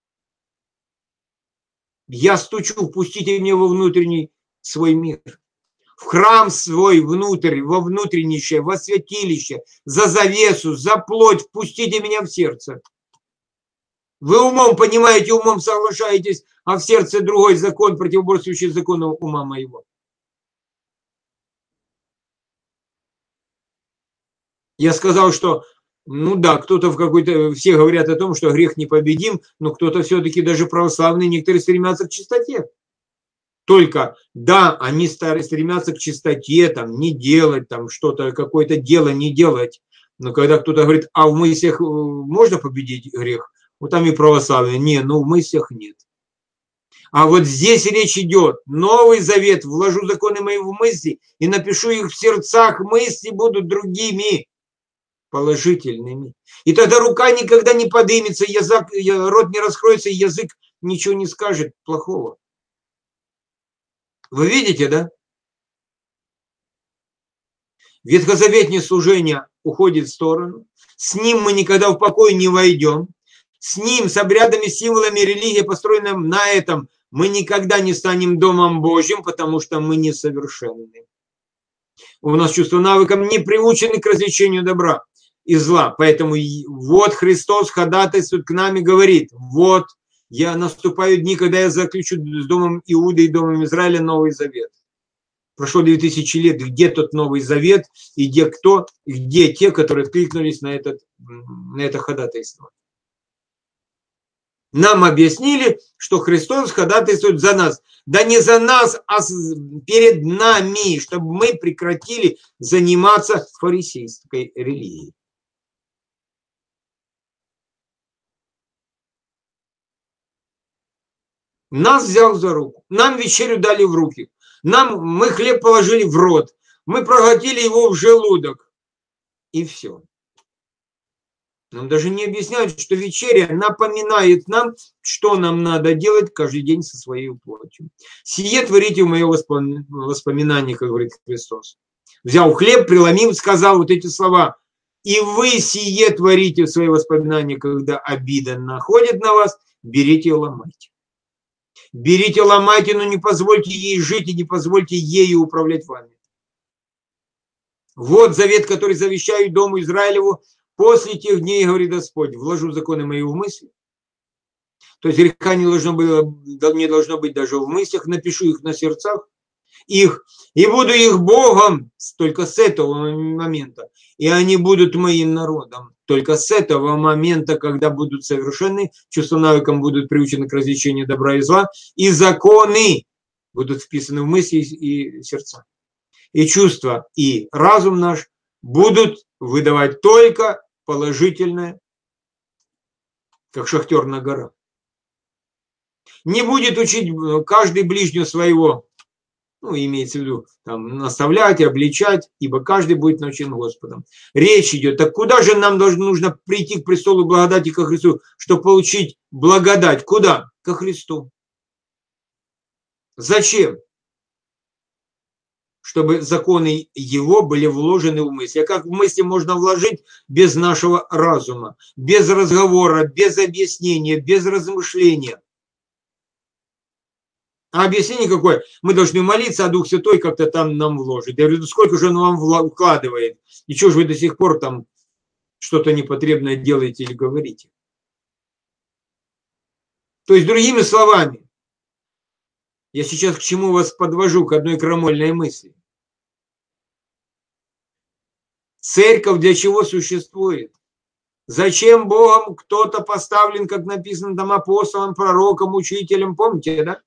Я стучу, впустите меня во внутренний свой мир. В храм свой внутрь, во внутреннейшее, во святилище, за завесу, за плоть, впустите меня в сердце. Вы умом понимаете, умом соглашаетесь, а в сердце другой закон, противоборствующий закону ума моего. Я сказал, что ну да, кто-то в какой-то, все говорят о том, что грех непобедим, но кто-то все-таки даже православные, некоторые стремятся к чистоте. Только, да, они стремятся к чистоте, там, не делать, там, что-то, какое-то дело не делать. Но когда кто-то говорит, а в мыслях можно победить грех? Вот там и православные, не, ну в мыслях нет. А вот здесь речь идет, Новый Завет, вложу законы мои в мысли и напишу их в сердцах, мысли будут другими. Положительными. И тогда рука никогда не поднимется, язык, рот не раскроется, язык ничего не скажет плохого. Вы видите, да? Ветхозаветное служение уходит в сторону. С ним мы никогда в покой не войдем. С ним, с обрядами, символами религии, построенным на этом, мы никогда не станем Домом Божьим, потому что мы несовершенны. У нас чувство навыком не приучены к развлечению добра и зла. Поэтому вот Христос ходатайствует к нам и говорит, вот я наступаю дни, когда я заключу с домом Иуды и домом Израиля Новый Завет. Прошло две тысячи лет, где тот Новый Завет и где кто, где те, которые откликнулись на, этот, на это ходатайство. Нам объяснили, что Христос ходатайствует за нас. Да не за нас, а перед нами, чтобы мы прекратили заниматься фарисейской религией. Нас взял за руку, нам вечерю дали в руки, нам, мы хлеб положили в рот, мы проглотили его в желудок, и все. Нам даже не объясняют, что вечеря напоминает нам, что нам надо делать каждый день со своей плотью. Сие творите в мое воспоминание, как говорит Христос. Взял хлеб, преломил, сказал вот эти слова. И вы сие творите в свои воспоминания, когда обида находит на вас, берите и ломайте. Берите, ломайте, но не позвольте ей жить и не позвольте ею управлять вами. Вот завет, который завещаю дому Израилеву. После тех дней, говорит Господь, вложу законы мои в мысли. То есть греха не должно, было, не должно быть даже в мыслях, напишу их на сердцах. Их, и буду их Богом только с этого момента. И они будут моим народом только с этого момента, когда будут совершенны, чувства навыком будут приучены к развлечению добра и зла, и законы будут вписаны в мысли и сердца. И чувства, и разум наш будут выдавать только положительное, как шахтер на горах. Не будет учить каждый ближнего своего, ну, имеется в виду, там, наставлять, обличать, ибо каждый будет научен Господом. Речь идет, так куда же нам должно, нужно прийти к престолу благодати ко Христу, чтобы получить благодать? Куда? Ко Христу. Зачем? Чтобы законы Его были вложены в мысли. А как в мысли можно вложить без нашего разума, без разговора, без объяснения, без размышления? А объяснение какое? Мы должны молиться, а Дух Святой как-то там нам вложит. Я говорю, сколько же он вам вкладывает? И что же вы до сих пор там что-то непотребное делаете или говорите? То есть, другими словами, я сейчас к чему вас подвожу, к одной крамольной мысли. Церковь для чего существует? Зачем Богом кто-то поставлен, как написано там, апостолом, пророком, учителем, помните, да?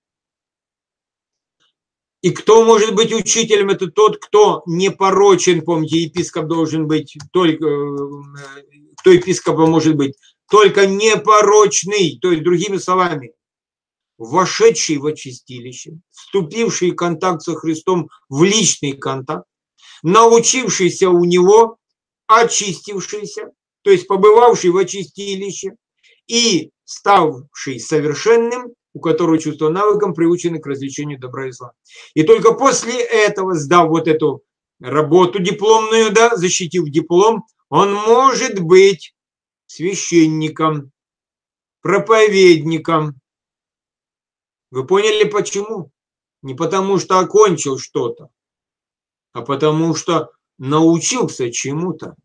И кто может быть учителем? Это тот, кто непорочен, помните, епископ должен быть, только, кто епископом может быть, только непорочный, то есть, другими словами, вошедший в очистилище, вступивший в контакт со Христом, в личный контакт, научившийся у него, очистившийся, то есть побывавший в очистилище и ставший совершенным, у которого чувство навыком приучены к развлечению добра и зла. И только после этого, сдав вот эту работу дипломную, да, защитив диплом, он может быть священником, проповедником. Вы поняли почему? Не потому что окончил что-то, а потому что научился чему-то.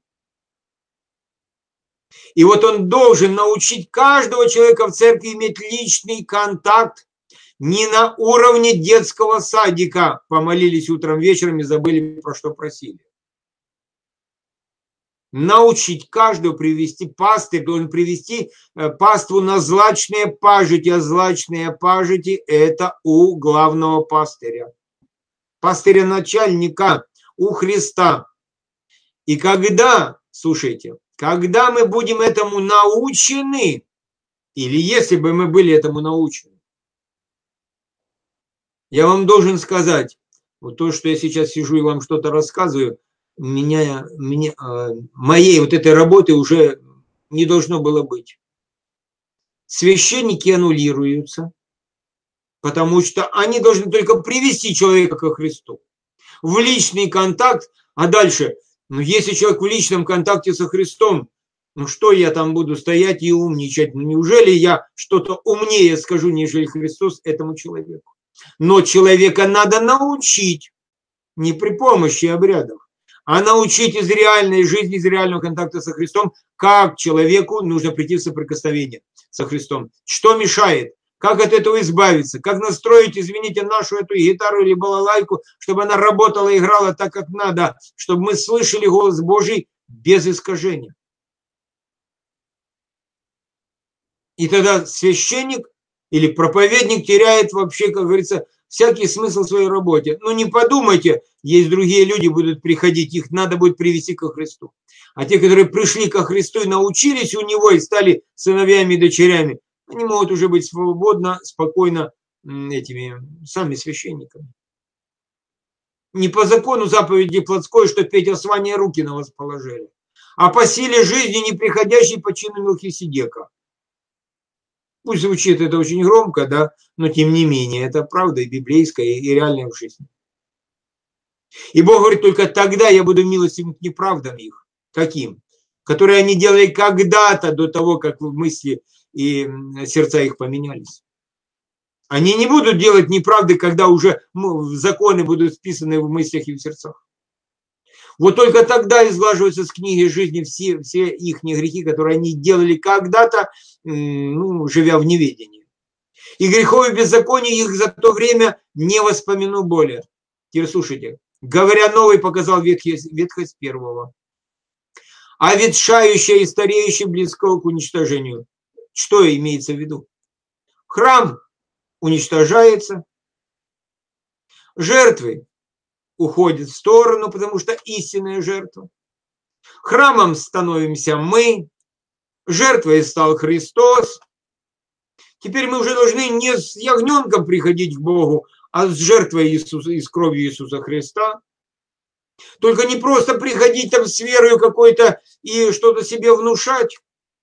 И вот он должен научить каждого человека в церкви иметь личный контакт не на уровне детского садика. Помолились утром, вечером и забыли, про что просили. Научить каждого привести, пастырь должен привести паству на злачные пажити, а злачные пажити – это у главного пастыря. Пастыря начальника у Христа. И когда, слушайте, когда мы будем этому научены, или если бы мы были этому научены, я вам должен сказать, вот то, что я сейчас сижу и вам что-то рассказываю, меня, меня, моей вот этой работы уже не должно было быть. Священники аннулируются, потому что они должны только привести человека ко Христу в личный контакт, а дальше, ну, если человек в личном контакте со Христом, ну что я там буду стоять и умничать? Ну, неужели я что-то умнее скажу, нежели Христос этому человеку? Но человека надо научить не при помощи обрядов, а научить из реальной жизни, из реального контакта со Христом, как человеку нужно прийти в соприкосновение со Христом. Что мешает? Как от этого избавиться? Как настроить, извините, нашу эту гитару или балалайку, чтобы она работала, играла так, как надо, чтобы мы слышали голос Божий без искажения. И тогда священник или проповедник теряет вообще, как говорится, всякий смысл в своей работе. Ну не подумайте, есть другие люди, будут приходить, их надо будет привести ко Христу. А те, которые пришли ко Христу и научились у Него и стали сыновьями и дочерями, они могут уже быть свободно, спокойно этими сами священниками. Не по закону заповеди плотской, что Петя с Ваней руки на вас положили, а по силе жизни, не приходящей по чину Мелхиседека. Пусть звучит это очень громко, да, но тем не менее, это правда и библейская, и реальная в жизни. И Бог говорит, только тогда я буду милостивым к неправдам их. Каким? Которые они делали когда-то, до того, как мысли и сердца их поменялись. Они не будут делать неправды, когда уже законы будут списаны в мыслях и в сердцах. Вот только тогда изглаживаются с книги жизни все, все их грехи, которые они делали когда-то, ну, живя в неведении. И грехов и беззаконий их за то время не воспомяну более. Теперь слушайте. Говоря новый, показал ветхость, ветхость первого. А ветшающее и стареющее близко к уничтожению. Что имеется в виду? Храм уничтожается. Жертвы уходит в сторону, потому что истинная жертва. Храмом становимся мы, жертвой стал Христос. Теперь мы уже должны не с ягненком приходить к Богу, а с жертвой Иисуса, и с кровью Иисуса Христа. Только не просто приходить там с верою какой-то и что-то себе внушать,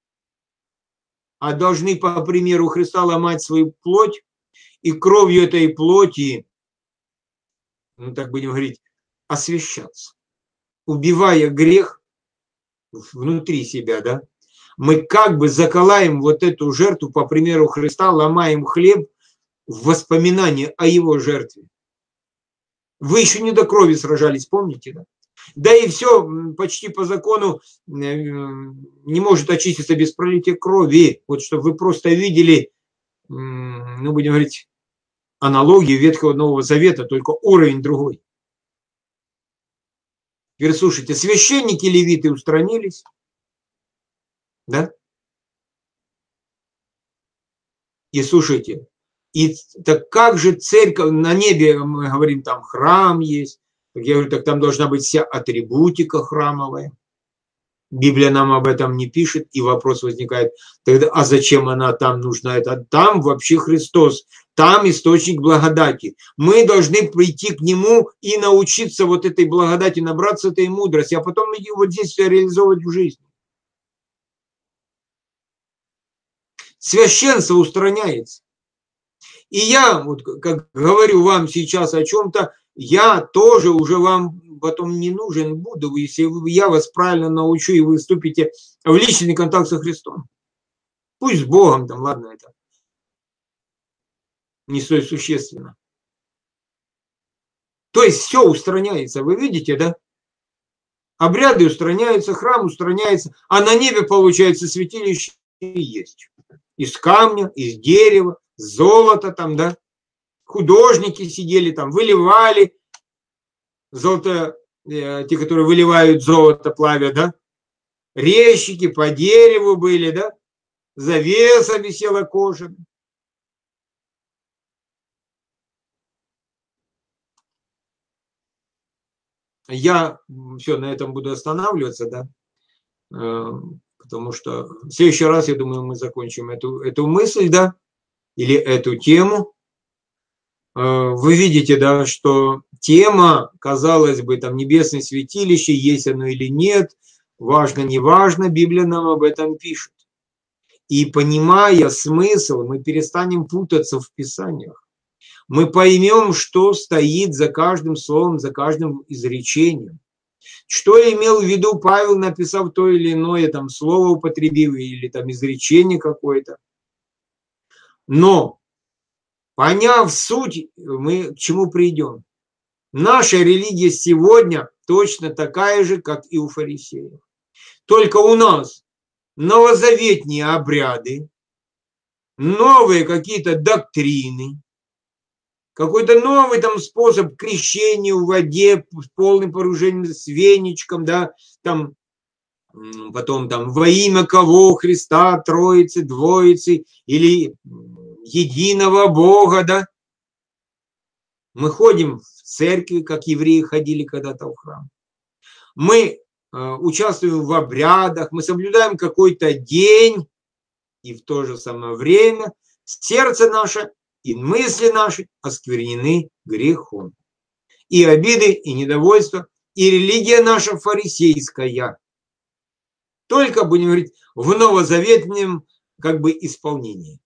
а должны по примеру Христа ломать свою плоть и кровью этой плоти, ну так будем говорить, освящаться. Убивая грех внутри себя, да, мы как бы заколаем вот эту жертву, по примеру Христа, ломаем хлеб, в воспоминание о его жертве. Вы еще не до крови сражались, помните, да? Да и все почти по закону не может очиститься без пролития крови. Вот чтобы вы просто видели, ну, будем говорить, аналогию Ветхого Нового Завета, только уровень другой. Теперь слушайте, священники, левиты устранились, да? И слушайте, и так как же церковь, на небе мы говорим, там храм есть, так я говорю, так там должна быть вся атрибутика храмовая. Библия нам об этом не пишет, и вопрос возникает, тогда, а зачем она там нужна? Это там вообще Христос, там источник благодати. Мы должны прийти к Нему и научиться вот этой благодати, набраться этой мудрости, а потом ее вот здесь реализовывать в жизни. Священство устраняется. И я, вот как говорю вам сейчас о чем-то, я тоже уже вам потом не нужен буду, если я вас правильно научу и вы вступите в личный контакт со Христом. Пусть с Богом там, ладно, это не столь существенно. То есть все устраняется, вы видите, да? Обряды устраняются, храм устраняется, а на небе, получается, святилище есть. Из камня, из дерева, золота там, да? Художники сидели там, выливали золото, э, те, которые выливают золото, плавят, да? Резчики по дереву были, да? Завеса висела кожаная. Я все, на этом буду останавливаться, да? Потому что в следующий раз, я думаю, мы закончим эту, эту мысль, да? Или эту тему. Вы видите, да, что тема, казалось бы, там небесное святилище, есть оно или нет, важно, не важно, Библия нам об этом пишет. И понимая смысл, мы перестанем путаться в Писаниях. Мы поймем, что стоит за каждым словом, за каждым изречением. Что имел в виду Павел, написав то или иное там слово, употребив, или там изречение какое-то. Но, поняв суть, мы к чему придем? Наша религия сегодня точно такая же, как и у фарисеев. Только у нас новозаветные обряды, новые какие-то доктрины, какой-то новый там способ крещения в воде с полным погружением с веничком, да, там, потом там во имя кого Христа, Троицы, Двоицы или единого Бога, да. Мы ходим в церкви, как евреи ходили когда-то в храм. Мы э, участвуем в обрядах, мы соблюдаем какой-то день, и в то же самое время сердце наше и мысли наши осквернены грехом. И обиды, и недовольство, и религия наша фарисейская. Только, будем говорить, в новозаветном как бы исполнении.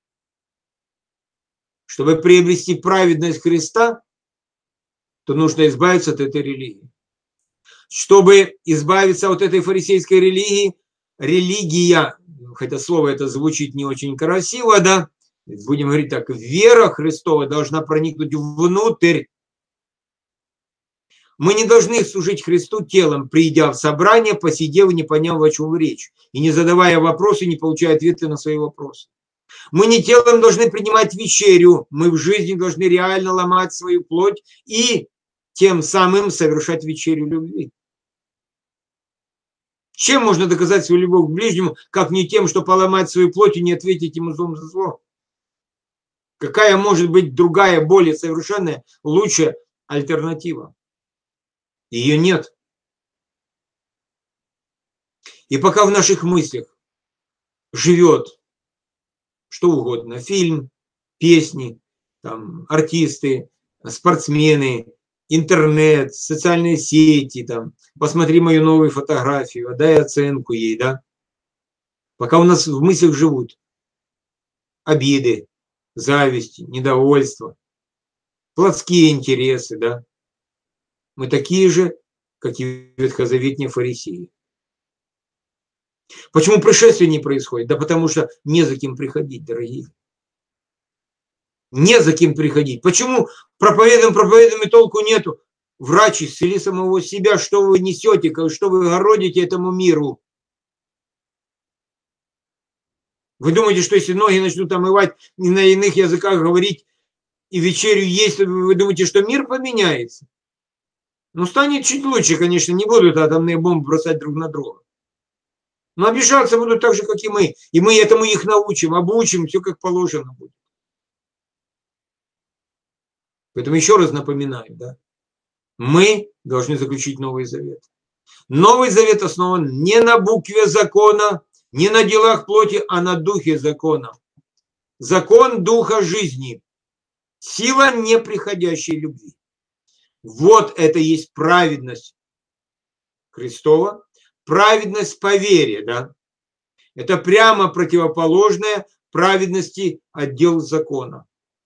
Чтобы приобрести праведность Христа, то нужно избавиться от этой религии. Чтобы избавиться от этой фарисейской религии, религия, хотя слово это звучит не очень красиво, да, будем говорить так, вера Христова должна проникнуть внутрь. Мы не должны служить Христу телом, придя в собрание, посидев и не поняв, о чем речь, и не задавая вопросы, не получая ответы на свои вопросы. Мы не телом должны принимать вечерю, мы в жизни должны реально ломать свою плоть и тем самым совершать вечерю любви. Чем можно доказать свою любовь к ближнему, как не тем, что поломать свою плоть и не ответить ему злом за зло? Какая может быть другая, более совершенная, лучшая альтернатива? Ее нет. И пока в наших мыслях живет что угодно, фильм, песни, там, артисты, спортсмены, интернет, социальные сети, там, посмотри мою новую фотографию, дай оценку ей, да. Пока у нас в мыслях живут обиды, зависть, недовольство, плотские интересы, да. Мы такие же, как и ветхозаветные фарисеи. Почему пришествие не происходит? Да потому что не за кем приходить, дорогие. Не за кем приходить. Почему проповедуем, проповедуем и толку нету? Врач, исцели самого себя, что вы несете, что вы городите этому миру. Вы думаете, что если ноги начнут омывать, и на иных языках говорить, и вечерю есть, вы думаете, что мир поменяется? Ну, станет чуть лучше, конечно, не будут атомные бомбы бросать друг на друга. Но обижаться будут так же, как и мы. И мы этому их научим, обучим, все как положено будет. Поэтому еще раз напоминаю, да, мы должны заключить Новый Завет. Новый Завет основан не на букве закона, не на делах плоти, а на духе закона. Закон духа жизни. Сила неприходящей любви. Вот это есть праведность Христова, праведность по вере, да. Это прямо противоположное праведности отдел закона.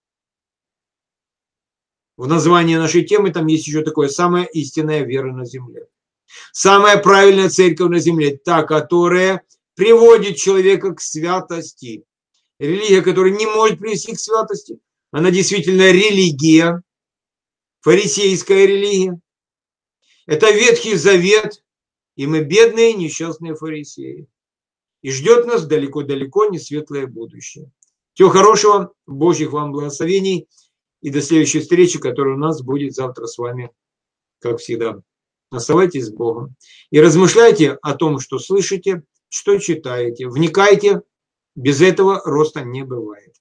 В названии нашей темы там есть еще такое: самая истинная вера на земле. Самая правильная церковь на земле, та, которая приводит человека к святости. Религия, которая не может привести к святости, она действительно религия, фарисейская религия. Это Ветхий Завет, и мы бедные, несчастные фарисеи. И ждет нас далеко-далеко не светлое будущее. Всего хорошего, Божьих вам благословений, и до следующей встречи, которая у нас будет завтра с вами, как всегда. Оставайтесь с Богом и размышляйте о том, что слышите, что читаете. Вникайте, без этого роста не бывает.